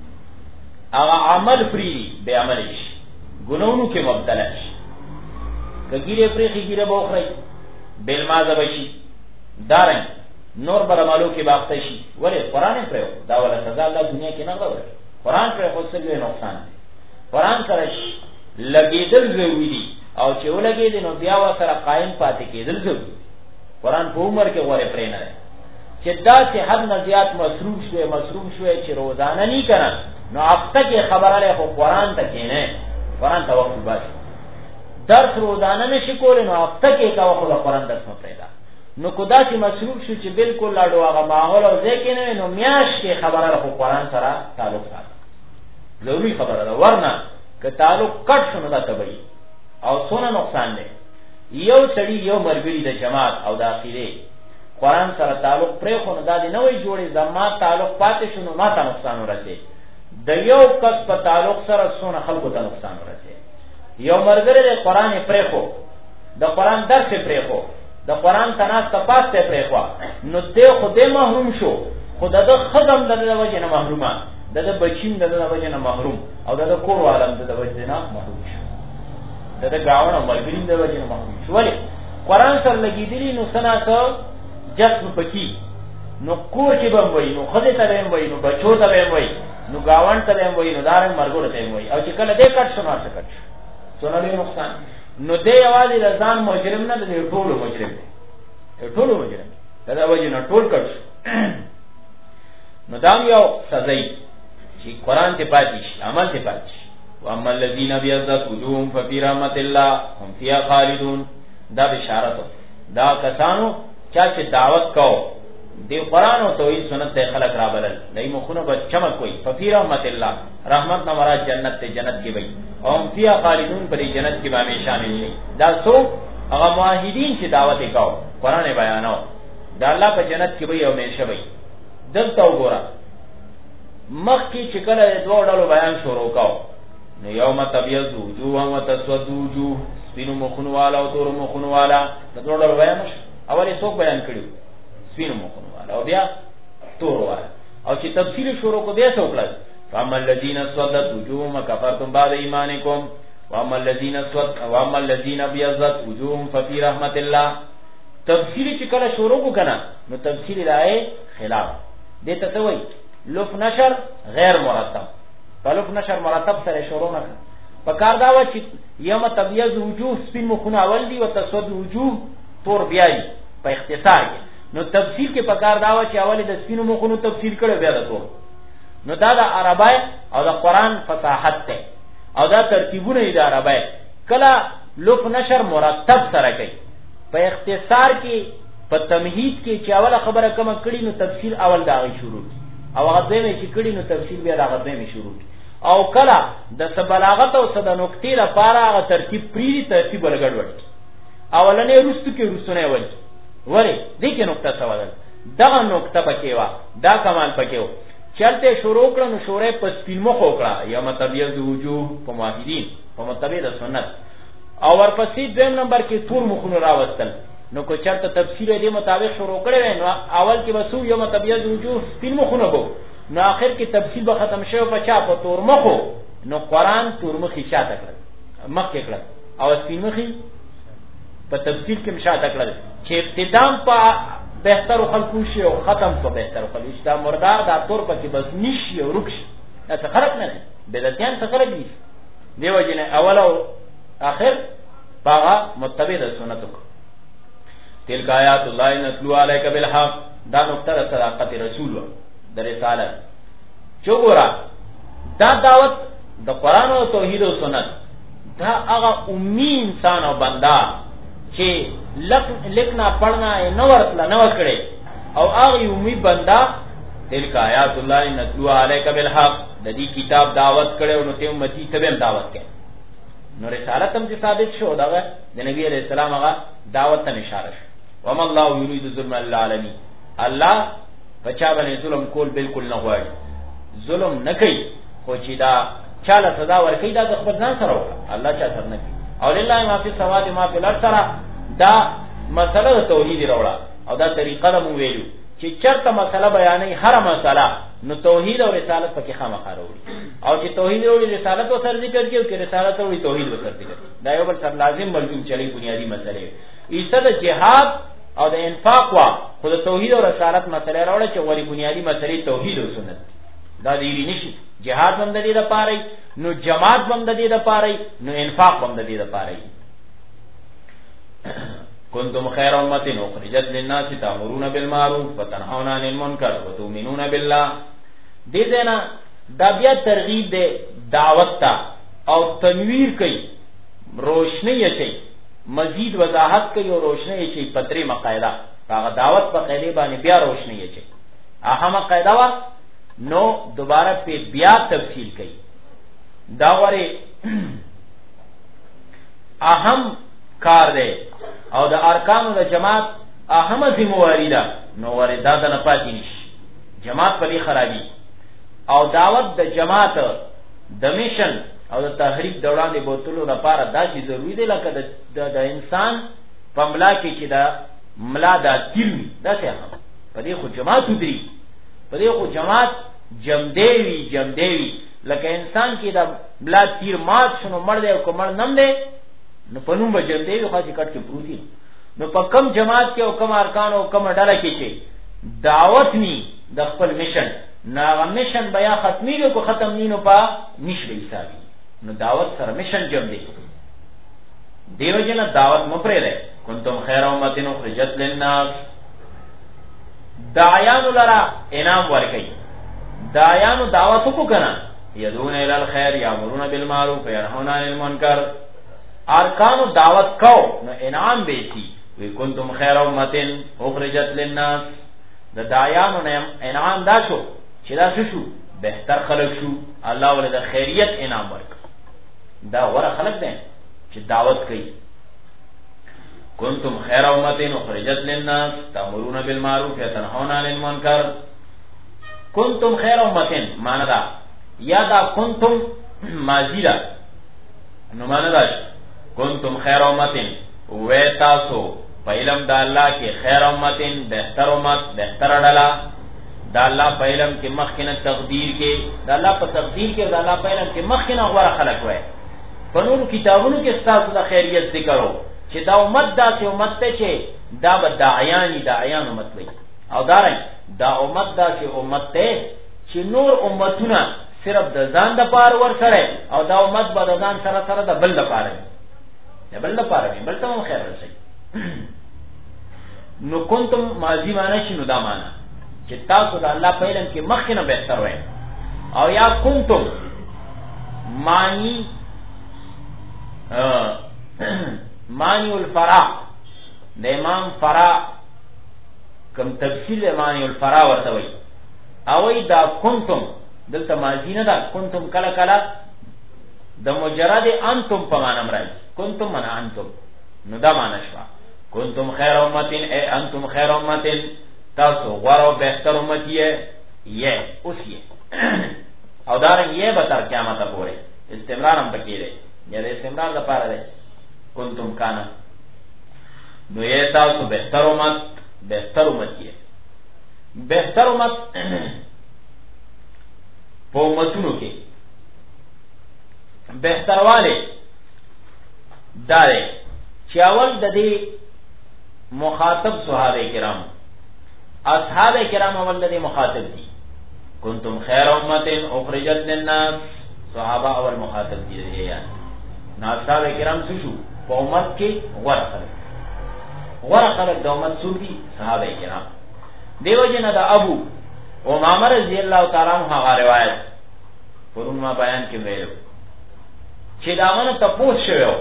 هغه عمل پری به عمل شي، ګناونو کې مبتلا شي، کګیره پرې خګیره بوخړي بل مازه بشي، دارن نور برمالو کې باخته شي. ولې قرآن پرې دا ولا سزا الله دنیا کې نه غوړي، قرآن پرې خو څه نقصان دی. قرآن سره لګیدل ضروري دي او چې ولګیدل نو بیا سره قائم پاتې کېدل ضروري. قرآن په عمر کې غوړې پرې نه چې دا چې حد نه زیات مصروف شوی چې روزانه نه کړه نو هفته کې خبره له قرآن ته کېنه، قرآن ته وخت بس درس روزانه نشي کولای نو هفته کې کا وخت قرآن درس نه پیدا نو کدا چې مصروف شو چې بالکل لاړو هغه ماحول او ځکه نه نو میاش کې خبره له قرآن سره تعلق ساتي، ضروري خبره ده، ورنه که تعلق کټ شنو دا تبعی او څونه نقصان دی. یو سړی یو مرګري د جماعت او د اخیره قرآن سره تعلق پرې خو نه دادی نه وي جوړي، زما تعلق پاتې شنو ما ته نقصان ورسي، د یو کس په تعلق سره څونه خلکو ته نقصان ورسي. یو مرګري د قرآن پرې خو د قرآن درس پرې خو د قرآن تناس تپاس ته پرې خو نو دې خو دې محروم شو، خود د خدم د وجه نه محرومه، د بچیم د وجه نه محروم او د کور عالم د وجه نه محروم شو، د گاون او مرګري د وجه نه محروم شو. ولې قرآن سره لګیدلی نو سناسو جسم پکی نو کور کې به وای، نو خدای ته به وای، نو بچو ته به وای، نو گاون ته به وای، نو دارن مرګور ته وای، او چې کله دې کټ شنو څه کټ څونه له نقصان نو دې یوازې د ځان مجرم نه، د ټولو مجرم دی، ټولو مجرم دا وجه نه ټول کټ نو دا یو سزای چې قرآن ته پاتې شي، عمل ته پاتې شي. واما الذين ابيضت وجوههم ففي رحمة الله هم فيها خالدون، دا بشارت دا کسانو چې دعوت کو دی قرآن او توحید سنت ته خلق را بلل، دای مخونه به چمک کوي، ففي رحمة الله، رحمت نہ مراد جنت ته، جنت کې وي، او هم فيها خالدون، پر جنت کې به همیشه شي. دا سو هغه موحدین چې دعوت وکاو قرآن بیانو دا الله په جنت کې وي او همیشه وي. دلته وګوره مخکې چې کله دوه ډول بیان شروع کاو نو یوم تبیض وجوه و تسود وجوه، سپینو مخونو والا او تور مخونو والا، د دوه ډول بیان شو. اول یې څوک بیان کړو؟ سپینو مخونو والا او بیا تور والا، او چې تفصیل شروع کو بیا څوک لږ فاما الذين اسودت وجوههم كفرتم بعد ایمانکم واما الذين ابيضت وجوههم ففي رحمة الله. تفصیل چې کله شروع کو کنه نو تفصیل راي خلاف دې ته وایي لف نشر غیر مرتب، په لف نشر مرتب سره شروع نه کړ په کار دا و چې یوم تبیض وجوه سپین مخونه اول دي او تسود وجوه تور بیا دي په اختصار کې نو تفصیل کې په کار دا و چې اول د سپینو مخونو تفصیل کړو بیا د تور نو دا د عربی او د قرآن فصاحت ته او دا ترتیبونه دي د عربی کله لف نشر مرتب سره کوي په اختصار کې په تمهید کې چې اوله خبره کومه کړي نو تفصیل اول دا غي شروع او هغه دوی چې کړي نو تفصیل بیا دا غي شروع او کله د بلاغت او د نقطې لپاره هغه ترتیب پری ترتیب ولګړ اولنې رستو کې رستونه ولی دې کې نقطه سوال دا نقطه پکې وا دا کمال پکې و چلته شروع کړه نو شورې په سپین مخ وکړه یا متبیض وجوه په موحدین په متبیض سنت او ورپسې دویم نمبر کې تور مخونه راوستل نو کو چرته تفسیر دې مطابق شروع کړي نو اول کې وسو یوم تبیض وجوه سپین مخونه بو نو اخر کې تفصیل به ختم شوی په چا په تور مخو نو قرآن تور مخې شاته کړل مخ کې کړل او سپین مخې په تفصیل کې شاته کړل چې ابتدام په بهتر خلقو شي او ختم په بهتر خلقو شي دا مردار دا تور پکې بس نشي او رکش دا فرق نه بدعتيان څه فرق دي دیو جن اول او اخر باغ متبع د سنتو تلک آیات الله نتلو علیک بالحق دا نقطه صداقت رسول د رسالت چوغورا دا دعوت د قران او توحید او سنت دا هغه امی انسان او بندا چې لیکنا پڑھنا نو ورتلا نو کړي او هغه امی بندا تلک آیات الله نتلو علیک بالحق د دې کتاب دعوت کړي نو ته امتی ته دعوت کړي نو رسالت هم ثابت شو دا د نبی علیہ السلام هغه دعوت ته اشاره شو وما الله یرید ظلم للعالمین الله بچا باندې ظلم کول بالکل نه غواړي ظلم نه کوي خو چې دا چاله سزا ورکړي دا د خپل ځان سره وکړه الله چا سره نه کوي او لله ما فی السماوات ما فی الارض سره دا مسله توحید راوړه او دا طریقه مو ویلو چې چرته مسله بیانې هر مسله نو توحید او رسالت پکې خامخا راوړي او چې توحید او رسالت او سر ذکر کوي چې رسالت او توحید او سر ذکر دا یو بل سره لازم ملزوم چلی بنیادی مسله ایسه د جهاد او د انفاق وا خو د توحید او رسالت مسله راوړه چې ولی بنیادی مسله توحید او سنت دا دیری نشي جهاد هم د دې لپاره نو جماعت هم د دې لپاره نو انفاق هم د دې لپاره کنتم خیر امه اخرجت للناس تأمرون بالمعروف وتنهون عن المنکر وتؤمنون بالله دې دینا دا بیا ترغیب دے دعوت تا او تنویر کوي روشنی اچي مزید وضاحت کوي او روشنی اچي پتری مقاعده هغه دعوت په قاعده باندې بیا روشنی اچي اهم قاعده وا نو دوباره په بیا تفصیل کوي دا وره اهم کار دی او د ارکانو د جماعت اهم ذمہواری ده نو وردا د نه پاتې نشي جماعت په لې خرابي او دعوت د جماعت د میشن او د تحریک دوران د بوتلو لپاره دا چې ضروری دی لکه د انسان په ملا کې چې دا ملا دا تیر دا څه په دې خو جماعت ودري په دې خو جماعت جمدیوی لکه انسان کې دا ملا تیر مات شنو مړ دی او کومړ نم دی نو په نوم به جمدیوی خو چې کټ کې پروتي نو په کم جماعت کې او کم ارکان او کم ډله کې چې دعوت ني د خپل میشن ناغه میشن بیا ختمي کو ختم نینو پا نشي حسابي نو دعوت سره میشن جمع دی دیو جن دعوت مپره ده کنتم خیر امه اخرجت للناس داعیان لرا انعام ورکي داعیان دعوت کو کنا يدعون الى الخير يامرون بالمعروف وينهون عن المنکر ارکان دعوت کو نو انعام بیتی وی کنتم خیر امه اخرجت للناس د داعیان انعام دا شو چې دا شو بهتر خلق شو الله ولې د خیریت انعام ورک دا ور خلق دي چې دعوت کوي کنتم خیر امه اخرجت للناس تأمرون بالمعروف وتنهون عن المنکر کنتم خیر امه معنا دا یا دا کنتم ماضی دا نو معنا دا کنتم خیر امه و تاسو په علم د الله کې خیر امه بهتر امت بهتر ډلا د الله په علم کې مخکنه تقدیر کې د الله په تقدیر کې د الله په علم کې مخکنه غوړه خلق وای په نورو کتابونو کې ستاسو د خیریت ذکرو چې دا امت داسې امت ته چې دا به داعیان امت وي او دا امت داسې امت ته چې نور امتونه صرف د ځان د پاره ور سره او دا امت به د ځان سره سره د بل د پاره د بل د پاره بل ته هم خیر رسي. نو کنتم ماضی معنی شنو دا معنی چې تاسو د الله په علم کې مخکې نه بهتر وای، او یا کنتم معنی معنی الفرا د امام فرا کوم تفصیل معنی الفرا ورته وای، او دا کنتم دلته ماضی نه ده، کنتم کله کله د مجرد انتم په معنی راځي، کنتم معنا انتم، نو دا معنی شوه کنتم خیر امتین اے انتم خیر امتین، تاسو غوره او بهتر امت یې اوس یې او دارنګ یې به تر قیامت پورې استمرار هم پکې دی، یا د استمرار لپاره دی کنتم کانا، نو یې تاسو بهتر امت یې. بهتر امت په امتونو کې بهترواله دا دی چې اول د دې مخاطب صحابه کرام، اصحاب کرام اول د دې مخاطب دي، کنتم خیر امت اخرجت للناس، صحابه اول مخاطب دي یعنی نو اصحاب کرام څه شو په امت کې غوره خلک د امت څو دي صحابه کرام. دیو جن دا ابو امامه رضی الله تعالی عنہ هغه روایت پرون ما بیان کې ویلو چې داغه تپوس شوی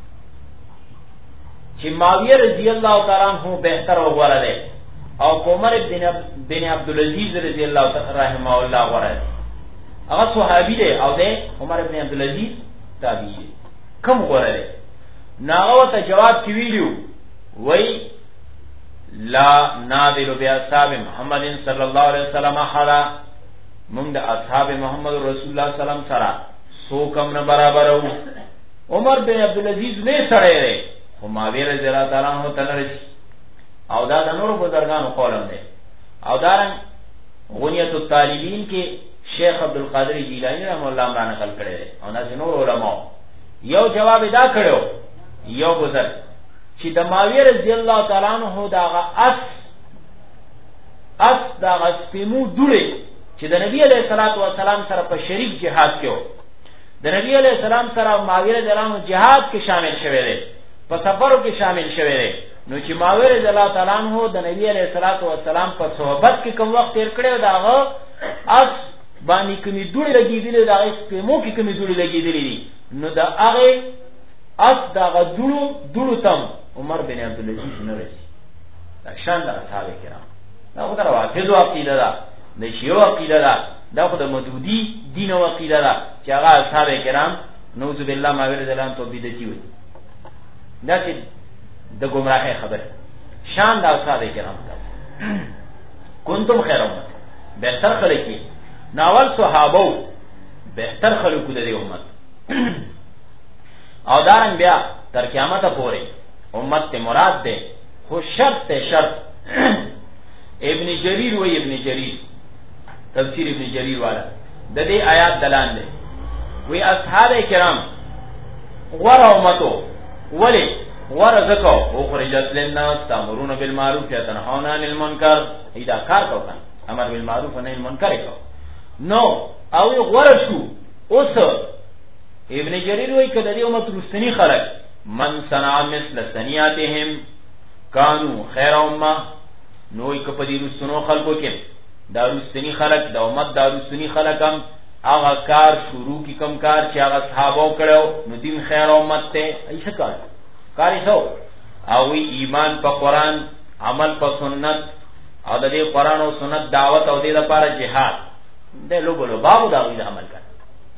چې معاویه رضی الله تعالی عنہ بهتر او غوره دی او عمر بن عبدالعزیز رضی الله تعالی رحمه الله غوره دی، هغه صحابي دی او دی عمر بن عبدالعزیز تابعی دی، کوم غوره دی؟ ناغه ته جواب کی ویلو وای لا نادر باصحاب محمد صلی الله علیه وسلم حدا، موږ د اصحاب محمد رسول الله صلی الله علیه وسلم سره سو کم نه برابر وو. عمر بن عبدالعزیز نه سره دی خو معاویه رضی الله تعالی عنہ تلري، او دا د نور بزرګانو قولم دی. او دارن غنیت الطالبین کې شیخ عبدالقادر جیلانی رحمه الله را نقل کړی دی، او داسې نور علما یو جواب دا کړو یو بزرګ چې د معاویه رضی الله تعالی عنہ داغه اس داغه سپیمو دوړي چې د نبی علیہ الصلوۃ والسلام سره په شریک جهاد کې و، د نبی علیہ السلام سره معاویه رضی الله عنہ جهاد کې شامل شوی دی، په سفرو کې شامل شوی دی. نو چې معاویه رضی الله تعالی عنہ د نبی علیہ الصلوۃ والسلام په صحبت کې کوم وخت تیر کړی داغه اس باندې کومې دوړي لګېدلې، داغه سپیمو کې کومې دوړي لګېدلې دي، نو دا هغه اس داغه دوړو تم عمر بن عبدالعزیز نه رسی. دا شان د اصحاب کرام دا خو در واقعو عقیده ده، د شیعو عقیده ده، دا خو د مودودی دین او عقیده ده چې هغه اصحاب کرام نعوذ بالله معاویه رضی الله عنه تو بدعتي وي، دا چې د گمراهۍ خبره. شان د اصحاب کرام ده کنتم خیر امت، بهتر خلک ناول صحابه بهتر خلکو د دې امت او دارن بیا تر قیامت پورې امت ته مراد ده، خو شرط ابن جریر وی ابن جریر تفسیر ابن جریر والا د دې آیات دلان ده، وی اصحاب کرام غوره امتو ولی غوره زکو اخرجت للناس تامرون بالمعروف وتنهون عن المنکر، ایدا کار کوه امر بالمعروف و نهی عن المنکر کو نو او غوره شو. اوس ابن جریر وی کله دې امت رستنی خلق من صنع مثل صنیعتهم کانوا خیر امه، نوې کپدی رسونو خلقو کې دا رستنی خلق د امت دا رستنی خلقم هغه کار شروع کی کم کار چې هغه صحابه کړو نو دین خیر امت ته ایسه کاری سو او ایمان په قران عمل په سنت او د دې قران او سنت دعوت او د لپاره جهاد د لوګلو بابو دا وی عمل کړ.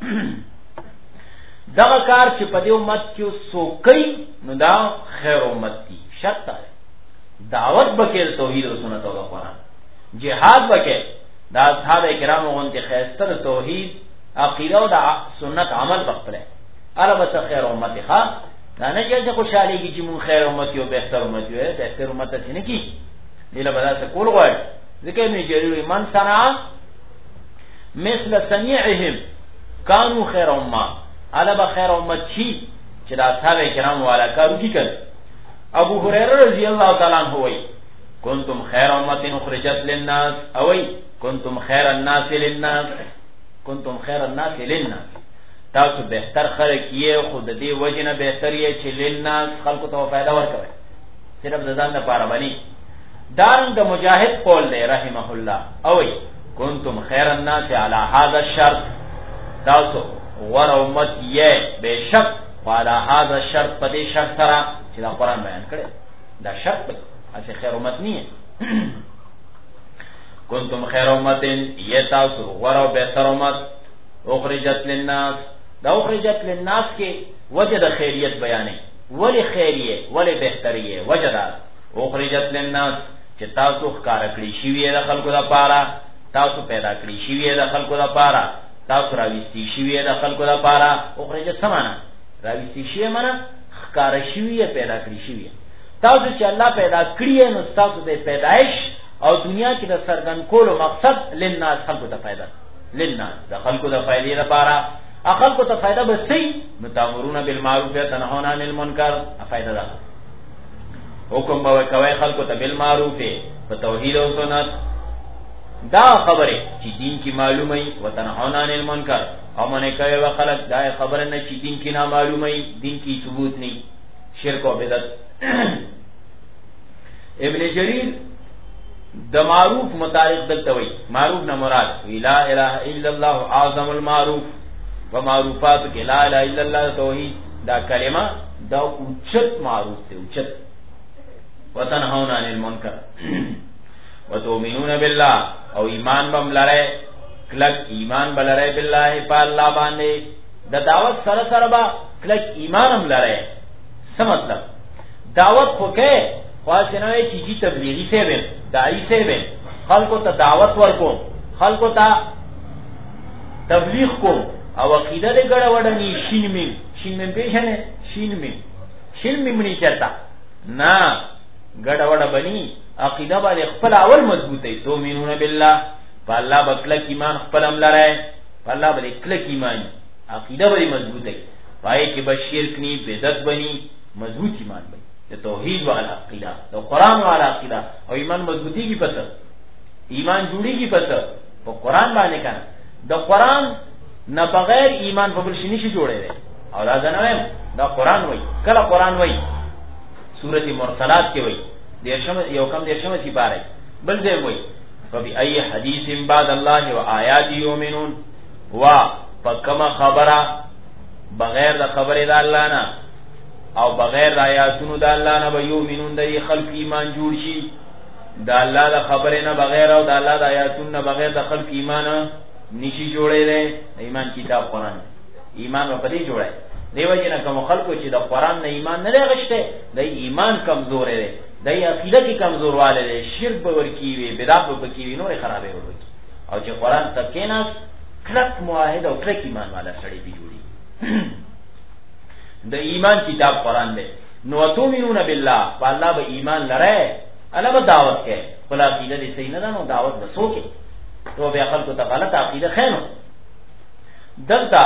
دغه کار چې په دې امت کې سوکې نو دا خیر امت دی، شرط دعوت بکیر توحید او سنت او قرآن، جهاد بکیر دا اصحاب کرام غونډه خیستر توحید عقیده او دا سنت عمل بخپله البته خیر امت ښا دا نه چې خوشالي کی چې مون خیر امت یو بهتر امت یو بهتر امت څه نه کی لیلا بدا څه کول غواړي ځکه می جری من صنع مثل صنيعهم كانوا خیر امه البته خیر امت شي چې دا اصحاب کرام والا کارو کی کړ. ابو هريره رضی الله تعالی عنہ وی کنتم خیر امه اخرجت للناس او کنتم خیر الناس للناس، کنتم خیر الناس للناس، تاسو بهتر خلق یې، خو د دې وجې نه بهتر یې چې للناس خلقو ته فایده ورکوئ، صرف د ځان لپاره بني. دارنګ د مجاهد قول دی رحمه الله، اوی کنتم خیر الناس علی هذا الشرط، تاسو غوره امت یې بشک وعلى هذا الشرط، په دې شرط سره چې دا قرآن بیان کړی، دا شرط دی چې خیر امت نه کنتم خیر امت، یې تاسو غوره او بهتر امت، اخرجت للناس. دا اخرجت للناس کې وجه د خیریت بیانې، ولی خیریه ولی بهتریه، وجه دا اخرجت للناس چې تاسو ښکارا کړی شوی د خلکو لپاره، تاسو پیدا کړی شوی د خلکو لپاره، تاسو راويستي شوی د خلکو لپاره. اخرجت سمانا راويستي شوی معنا ښکارا شوی پیدا کړی شوی. تاسو چې الله پیدا کړی نو تاسو د پیدائش او دنیا کې د سرګن کولو مقصد للناس، خلکو ته فائدہ، للناس د خلکو د فائدې لپاره، خلکو ته فائدہ به سي متامرون بالمعروف وتنهون عن المنکر، فائدہ ده حکم به کوي خلکو ته بالمعروف په توحید او سنت. دا خبره چې دین کې معلومه وتنهون عن المنکر، او منه کوي خلک دا خبره نه چې دین کې نه معلومه، دین کې ثبوت نه، شرک او بدعت. ابن جریر د معروف متعلق دلته وی، معروف نه مراد لا اله الا الله اعظم المعروف، و معروفات کې لا اله الا الله توحید دا کلمه دا اوچت معروف دی، اوچت. وتنهون عن المنکر وتؤمنون بالله، او ایمان بم لره کلک ایمان بلره بالله په الله باندې، د دعوت سره سره با کلک ایمان هم لره. څه مطلب؟ دعوت خو کې خاصنه چې جی تبلیغی سے به داعی سے به خلکو ته دعوت ورکو، خلکو ته تبلیغ کو، او عقیده دې ګډه وډنی شین میم پیژنه، شین میم نه چرتا نه ګډه وډه بنی، عقیده باندې خپل اول مضبوطی. تؤمنون بالله، په الله بکلک ایمان خپل هم لره، په الله باندې کلک ایمان، عقیده باندې مضبوطی، پای کې به شرک نی، بدعت بنی، مضبوط ایمان بنی، د توحید والا عقیده، د قران والا عقیده، او ایمان مضبوطیږي پته، ایمان جوړیږي پته په قران باندې کنه. د قران نه بغیر ایمان په بل شي نشي جوړېږي. او دا ځنویم دا قران وای، کله قران وای سورۃ مرسلات کې وای دیرشم یو کم دیرشم سی پاره، بل ځای وای فبأي حدیث بعد الله وآیات یؤمنون، وا پکما خبره بغیر د خبره د الله نه او بغیر د آیاتونو د الله نه به یؤمنون د خلق ایمان جوړ شي. د الله د خبره نه بغیر او د الله د آیاتونو نه بغیر د خلق ایمان نشي جوړېږي. ایمان کتاب قرآن ایمان په دې جوړه دیو جن کوم خلکو چې د قرآن نه ایمان نه لغشته، د ایمان کمزور دی، د عقیده کې کمزور والے دی، شرک به ورکیوي، بدعت به وکیوي، نور خرابې ورکی. او چې قرآن تکیناس کلک موحد او کلک ایمان والا سړی دی جوړي. د ایمان کتاب قرآن دی. نو تؤمنون بالله، الله به ایمان لره، الله به دعوت کوي، خپل عقیده دې صحیح نه ده نو دعوت وسوکي، تو به خلکو ته غلط عقیده خینو. دلته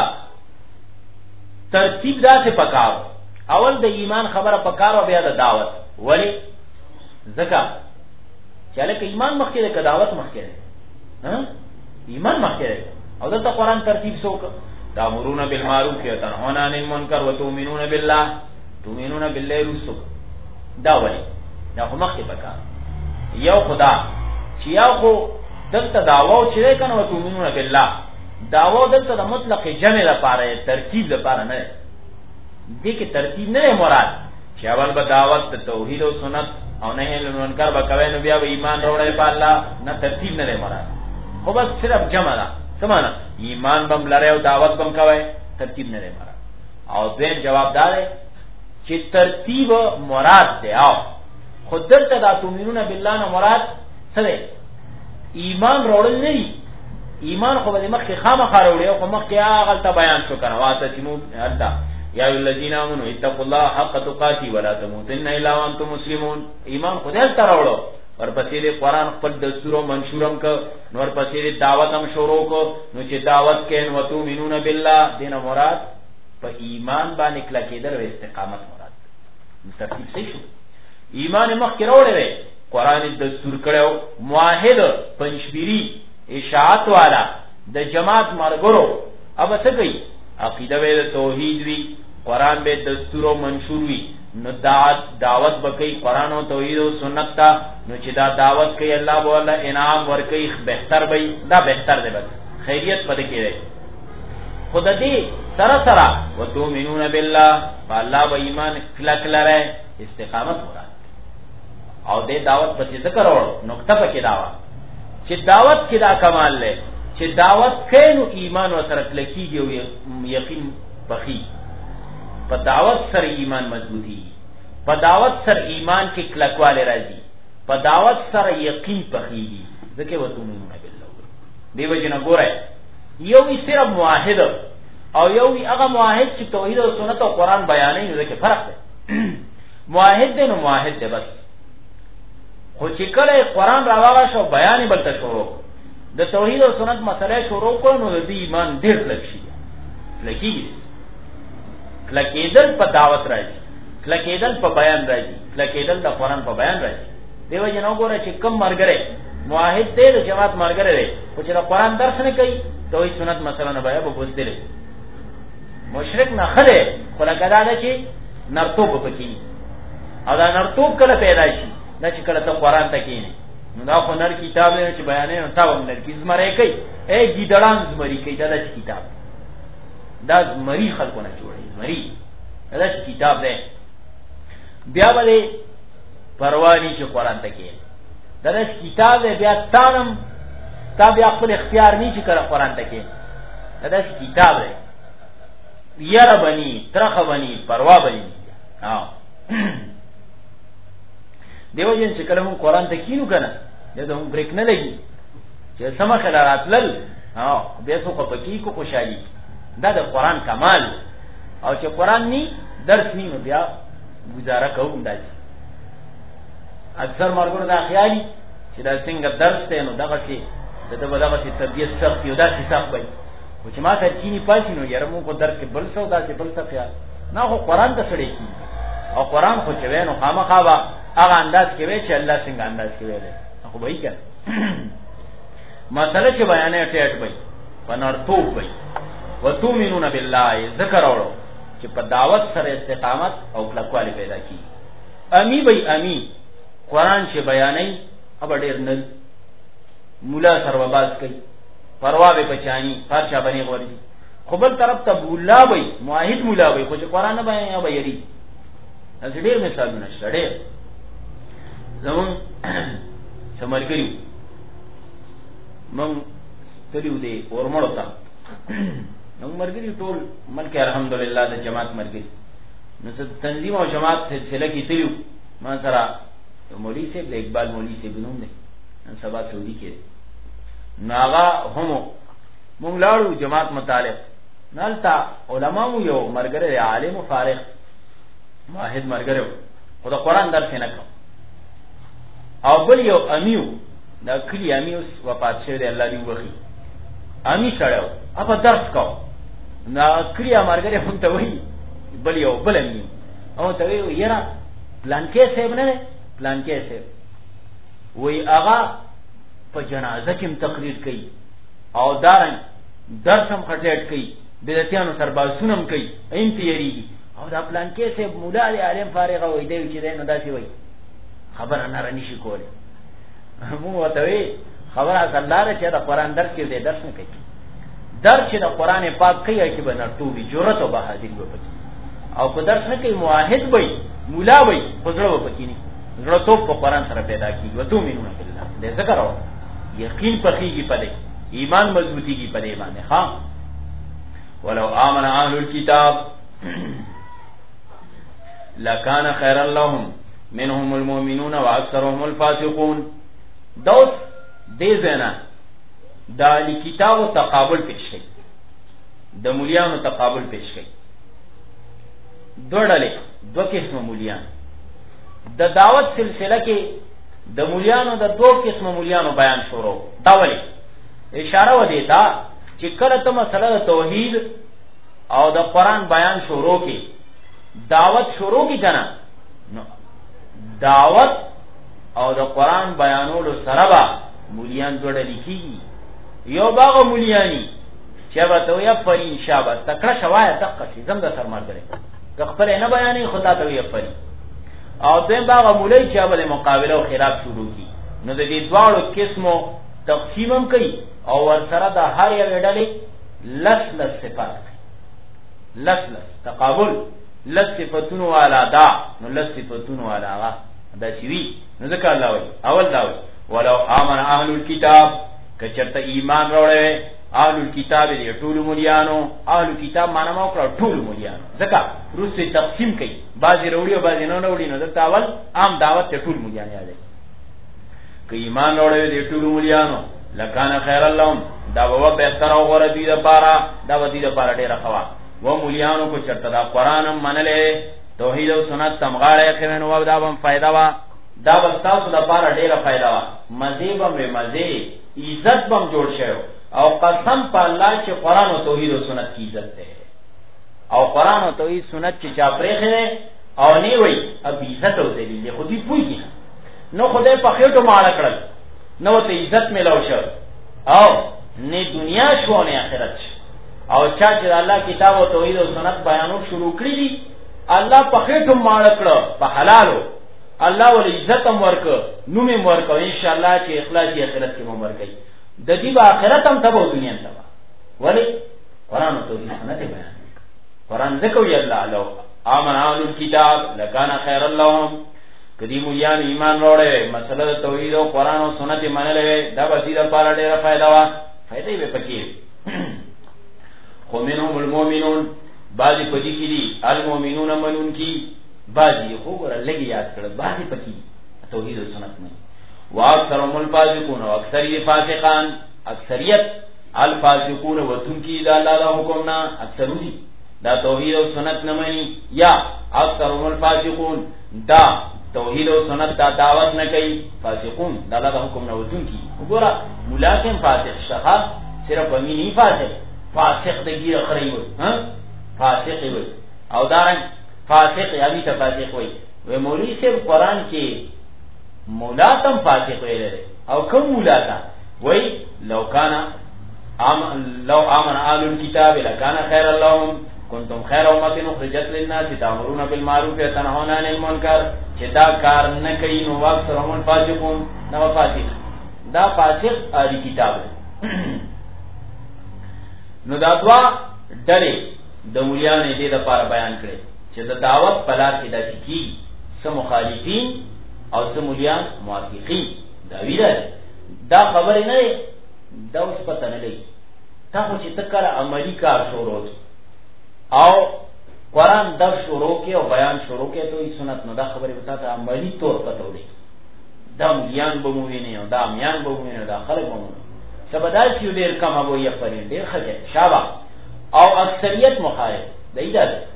ترتیب دا څه پکاو، اول د ایمان خبره پکار او بیا د دعوت. ولی زکه چاله کې ایمان مخکې ده، دعوت مخکې ده، ها ایمان مخکې ده. او دلته قرآن ترتیب سوک تامرون بالمعروف وتنهون عن المنکر وتؤمنون بالله، تؤمنون بالله رسول. دا ولی دا خو مخکې پکار یو خدا چې یو خو دلته دعوه چې کنه وتؤمنون بالله، دعوه دلته د مطلق جمع لپاره، ترتیب لپاره نه دی کې ترتیب نه مراد چې اول به دعوت د توحید او سنت او نه منکر به کوي نو بیا به ایمان وروړي په الله، نه ترتیب نه مراد، خو بس صرف جمع ده. سمانه ایمان بم لره او دعوت بم کوي، ترتیب نه مراد. او دین جواب دار چې ترتیب مراد دی، او خود دلته د تؤمنون بالله نه مراد څه دی؟ ایمان وروړل نه دی. ایمان خو به مخکې خامخا وروړي، او مخکې هغه ته بیان شو کنه، واتسمو حتا یا الذین آمنوا اتقوا الله حق تقاته ولا تموتن الا وانتم مسلمون. ایمان خو دې تر وروړو، ورپسې د قرآن خپل دستور او منشورم ک، نور پسې د دعوت هم شروع کو. نو چې دعوت کین وتؤمنون بالله، دینه مراد په ایمان باندې کله کېدل او استقامت مراد. ترتیب صحیح شو. ایمان مخکې وروړي، قرآن دستور کړو، موحد پنځبيري اشاعت والا د جماعت مرګرو اب څه کوي عقیده به توحید وی قران به دستور او منشور وی نو دعوت بکئی قران او توحید او سنت تا نو چې دا دعوت کوي الله بوله انعام ورکي بهتر وي دا بهتر دی بس خیریت پد کې دی خود دې سره وتؤمنون بالله فالله و ایمان کلک لره استقامت مراد او دې دعوت په ذکر اور نقطه پکې دعوت چې دعوت کې دا کمال لې چې دعوت کینو ایمان وسره کلکیږي او یقین پخې په دعوت سره ایمان مضبوطی په دعوت سره ایمان کې کلکواله راځي په دعوت سره یقین پخېږي ځکه وتؤمنون بالله دیو جن ګوره یو یې صرف موحد او یو یې هغه موحد چې توحید او سنت او قران بیانوي نو کې فرق دی موحد دی نو موحد دی بس خو چې کله قران راوغه شو بیان بلته شروع د توحید او سنت مسله شروع کړو نو د ایمان ډیر لکشي لکېږي لکېدل په دعوت راځي لکېدل په بیان راځي لکېدل د قران په بیان راځي دیو جن وګوره چې کم مرګره موحد دی د جماعت مرګره دی او چې قران درس نه کوي توحید سنت مسله نه بیان به بوزدل مشرک نه خله خلک دا چې نرتوب پکې او دا نرتوب کله پیدا شي دا چې کله ته قران ته کینې نو دا خو نر کتاب نه چې بیانې نو تا هم نر کی زمره کوي اے ګیدړان زمری کوي دا چې کتاب دا زمری خلکو نه جوړي زمری دا چې کتاب دی بیا به پروانی چې قران ته کینې دا چې کتاب دی بیا تانم تا بیا خپل اختیار نه چې کله قران ته کینې دا چې کتاب دی یره بنی ترخ بنی پروا بنی دیو جن چې کله مون قران ته کینو کنه دا هم بریک نه لګي چې سم خلارات لل بیا څو کو پکی کو خوشالي دا د قران کمال او چې قران ني درس ني بیا گزاره کوم دای اکثر مرګونو دا خیالي چې دا څنګه درس ته نو دغه شي دغه چې طبيعت سخت یو دا حساب وي او چې ما ته چینی پاتې نو یاره مون کو درس کې بل څه دا چې بل څه خیال نه خو قران ته سړی کی او قران خو چې وینو خامخا هغه انداز کې وی چې الله څنګه انداز کې ویل خو به یې کړ مسله چې بیانې ټیټ وي پنارتوب وي وتؤمنون بالله ذکر اورو چې په دعوت سره استقامت او کلکوالی پیدا کی امی وي امی قران چې بیانې اب ډېر نه مولا سرباز کوي پروا به بچانی پارچا بني غوري خو بل طرف ته مولا وي موحد مولا وي خو چې قران نه بیانې او یری از ډېر مثالونه شته زمون سمرګریو من تلیو دی اورمړو تا نو مرګریو ټول ملک الحمدلله د جماعت مرګری نو تنظیم او جماعت سلسله کې تلیو ما سره مولوی صاحب د اقبال مولوی صاحب نوم دی نن سبا سعودي کې ناغا همو مونږ لاړو جماعت متعلق نالتا علماء یو مرګره عالم او فارغ واحد مرګره خدا قران درس نه کوي او بل یو امیو دا کلی امیو وفات شوی دی الله دې وبخي امی سره اپا درس کو نا کلی امرګره هم ته وای بل یو بل امیو او ته وی یرا پلان کې سیب نه پلان کې سیب وی هغه په جنازه کې تقریر کوي او دارن درس هم خټلټ کوي بدعتانو سربازونم کوي ایم تیریږي او دا پلان کې سیب مولا عالم فارغ وای دی چې نو داسي وای خبر نه رانی شي کوله مو وته وی خبر الله چې دا قران درس کې درس نه کوي درس چې دا قران پاک کوي چې بنرتوبي جرأت او بهادری وپکی او کو درس نه کوي موحد وي مولا وي خزر وپکی نه زړه تو په قران سره پیدا کیږي وته مينونه بالله دې ذکر او یقین پخېږي پدې ایمان مضبوطيږي پدې باندې ها ولو امن اهل الكتاب لكان خيرا لهم منهم المؤمنون واكثرهم الفاسقون دوس دې زنا د کتاب او تقابل پیش کړي د مولیانو تقابل پیش کړي دوړلې دوه قسم مولیان د دعوت سلسله کې د مولیانو د دوه قسم مولیانو بیان شروع دا ولې اشاره و دیتا چې کله ته مسله توحید او د قران بیان شروع کې دعوت شروع کی کنه نو دعوت او د قران بیانولو سره به مولیان جوړل کیږي یو باغ مولیانی چې به یا پرین شابه تکړه شوای تک چې زم د سرمار کړي که خپل نه بیانې خدا ته یې پرین او دیم باغ مولای چې به مقابله او خلاف شروع کی نو د دې دواړو قسمو تقسیمم کوي او ورسره د هر یو ډلې لس صفات لس تقابل لس صفاتونو والا دا نو لس صفاتونو والا دا شوی نو ځکه الله وایي اول دا وایي ولو آمن اهل الكتاب کچرته ایمان راوړې اهل الكتاب دې ټول مليانو اهل الكتاب معنا مو کړ ټول مليانو ځکه روسي تقسیم کوي بعضی وروړي او بعضی نه وروړي نو دا اول عام دعوت ته ټول مليانو یادې که ایمان راوړې دې ټول مليانو لکان خیر اللهم دا و بهتر او غره دې لپاره دا و دې لپاره ډیره خوا و مليانو کو چرته دا قران منلې توحید او سنت تمغاړې خمن و دا هم فائدہ وا دا ولتاسو لپاره ډیره فائدہ وا مزه بم مزه عزت بم جوړ شو او قسم په الله چې قران او توحید او سنت کی عزت ده او قران او توحید سنت چې چا پرېخره او نه وي اب عزت او ذلیل خو دې پوي نو خدای په خېټو مال کړل نو ته عزت ملو شو او نه دنیا شو نه آخرت او چا چې الله کتاب او توحید او سنت بیانو شروع کړی دي الله په خېټو مال کړو په حلالو الله ول عزت هم ورک نو مې ورک ان شاء الله چې اخلاص یې آخرت کې مو ورکړي د دې با آخرت هم تبو دنیا هم تبا ولی قرآن و توحید سنت بیان قرآن ذکر وی اللہ لو آمن اهل الكتاب لکان خیر اللهم کدی مولیان ایمان روڑے مسئلہ توحید و قرآن و سنت منلے دا بسید پارا دیر فائدہ وا فائدہ بے پکیر خو منهم المؤمنون بعضی پدی کی دی المؤمنون منون کی بعضی خوب اور لگی یاد کرد بعضی پکی توحید و سنت میں واکثرهم الفاسقون واکثریت فاسقان اکثریت الفاسقون وتم کی دا اللہ دا حکمنا اکثروی دا توحید و سنت نمانی یا اکثرهم الفاسقون دا توحید و سنت دا دعوت نہ کئی فاسقون دا اللہ دا حکمنا وتم کی گورا ملاکم فاسق شخا صرف امی نہیں فاسق دگیر اخری ہوئی فاسق ہوئی او دارن فاسق ابھی تا فاسق ہوئی وہ مولی سے قرآن کے مولاتم فاسق ویلے او کم مولاتا وی لو آمن آل الكتاب لکان خیر اللهم کنتم خیر امت اخرجت للناس تامرون بالمعروف وتنهون عن المنکر چې دا کار نه کوي نو واکثرهم الفاسقون نو فاسق دا فاسق اهل کتاب نو دا دوا ډلې د مولیانو دې لپاره بیان کړي چې د دعوت په لار کې د کی سم مخالفین او سمولیان موافقین دا ویره دا خبر نه دا اوس پته نه لګي تا خو چې تکړه عملی کار شروع او قرآن در شروع کې او بیان شروع کې ته سنت نو دا خبره وتا ته عملی طور پته ولې دا مليان به مو ویني او دا میان به مو ویني دا خلک به مو سبدال چې ډیر کم ابو یې فرین ډیر خجه شابه او اکثریت مخالف دی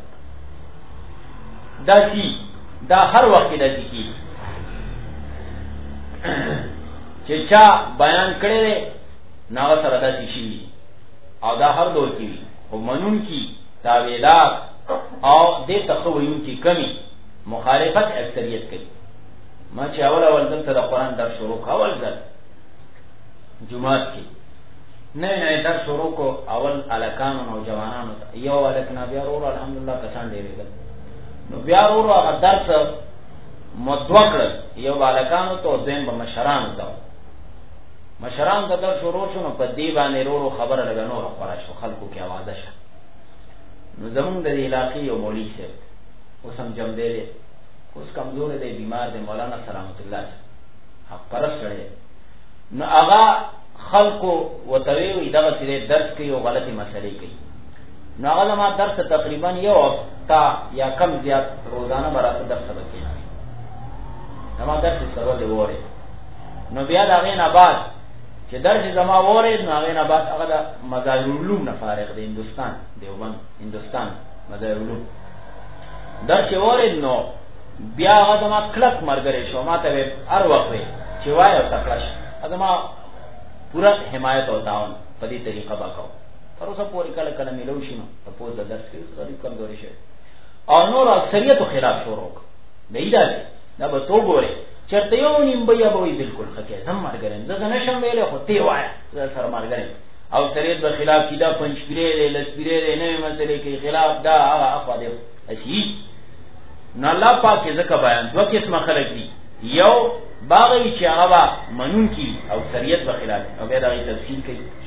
دا سی دا هر وخت د ذکی چې چا بیان کړی دی ناغه سره داسې شي او دا هر دور کې او منون کی تابعدار او دې تخویون کی کمی مخالفت اکثریت کوي ما چې اول دلته د قرآن در شروع اول ځل جمعات کې نه در شروع کو اول الکان او جوانانو یو الکنا بیا ورو الحمدلله کسان ډېر نو بیا ورو هغه درس مدوکړ یو بالکانو ته دیم به مشرانو ته مشران ته در شروع شنو په دی باندې ورو خبره لګنو راځه شو خلکو کې आवाज شه نو زمون د علاقې یو مولوی شه اوسم جام دی اوس کمزور دی بیمار دی مولانا سلامت الله حق پرست دی نو هغه خلکو وتوی دغه سره درس کوي او غلطي مسلې کوي نو هغه ما درس تقریبا یو تا یا کم زیات روزانه برابر درس وکړي نو درس سره دی وره نو بیا دا غین آباد چې درس زما وره نو غین آباد هغه د مظاهر العلوم نه فارغ دی هندستان دیوبند هندستان مظاهر العلوم درس وره نو بیا هغه ما کلک مرګره شو ما ته هر وخت چې وای او تکړه هغه ما پورا حمایت او تعاون په دې طریقه وکاو تر اوسه پورې کله کله ملو شي نو په پوز د درس کې غریب کمزوري شي او نور اکثریت خلاف شروع دی دا به تو ګوري چرته یو نیم بیا به بالکل خکې زم مرګرم زه نشم ویلې خو تی وایا زه سره مرګرم او شریعت به خلاف کیدا پنځ پیری لس پیری نه مسلې کې خلاف دا هغه اخوا دی اسی نو الله پاک ځکه بیان دوه قسمه خلک دي یو باغی چې هغه منون کی او شریعت به خلاف او به دا تفصیل کوي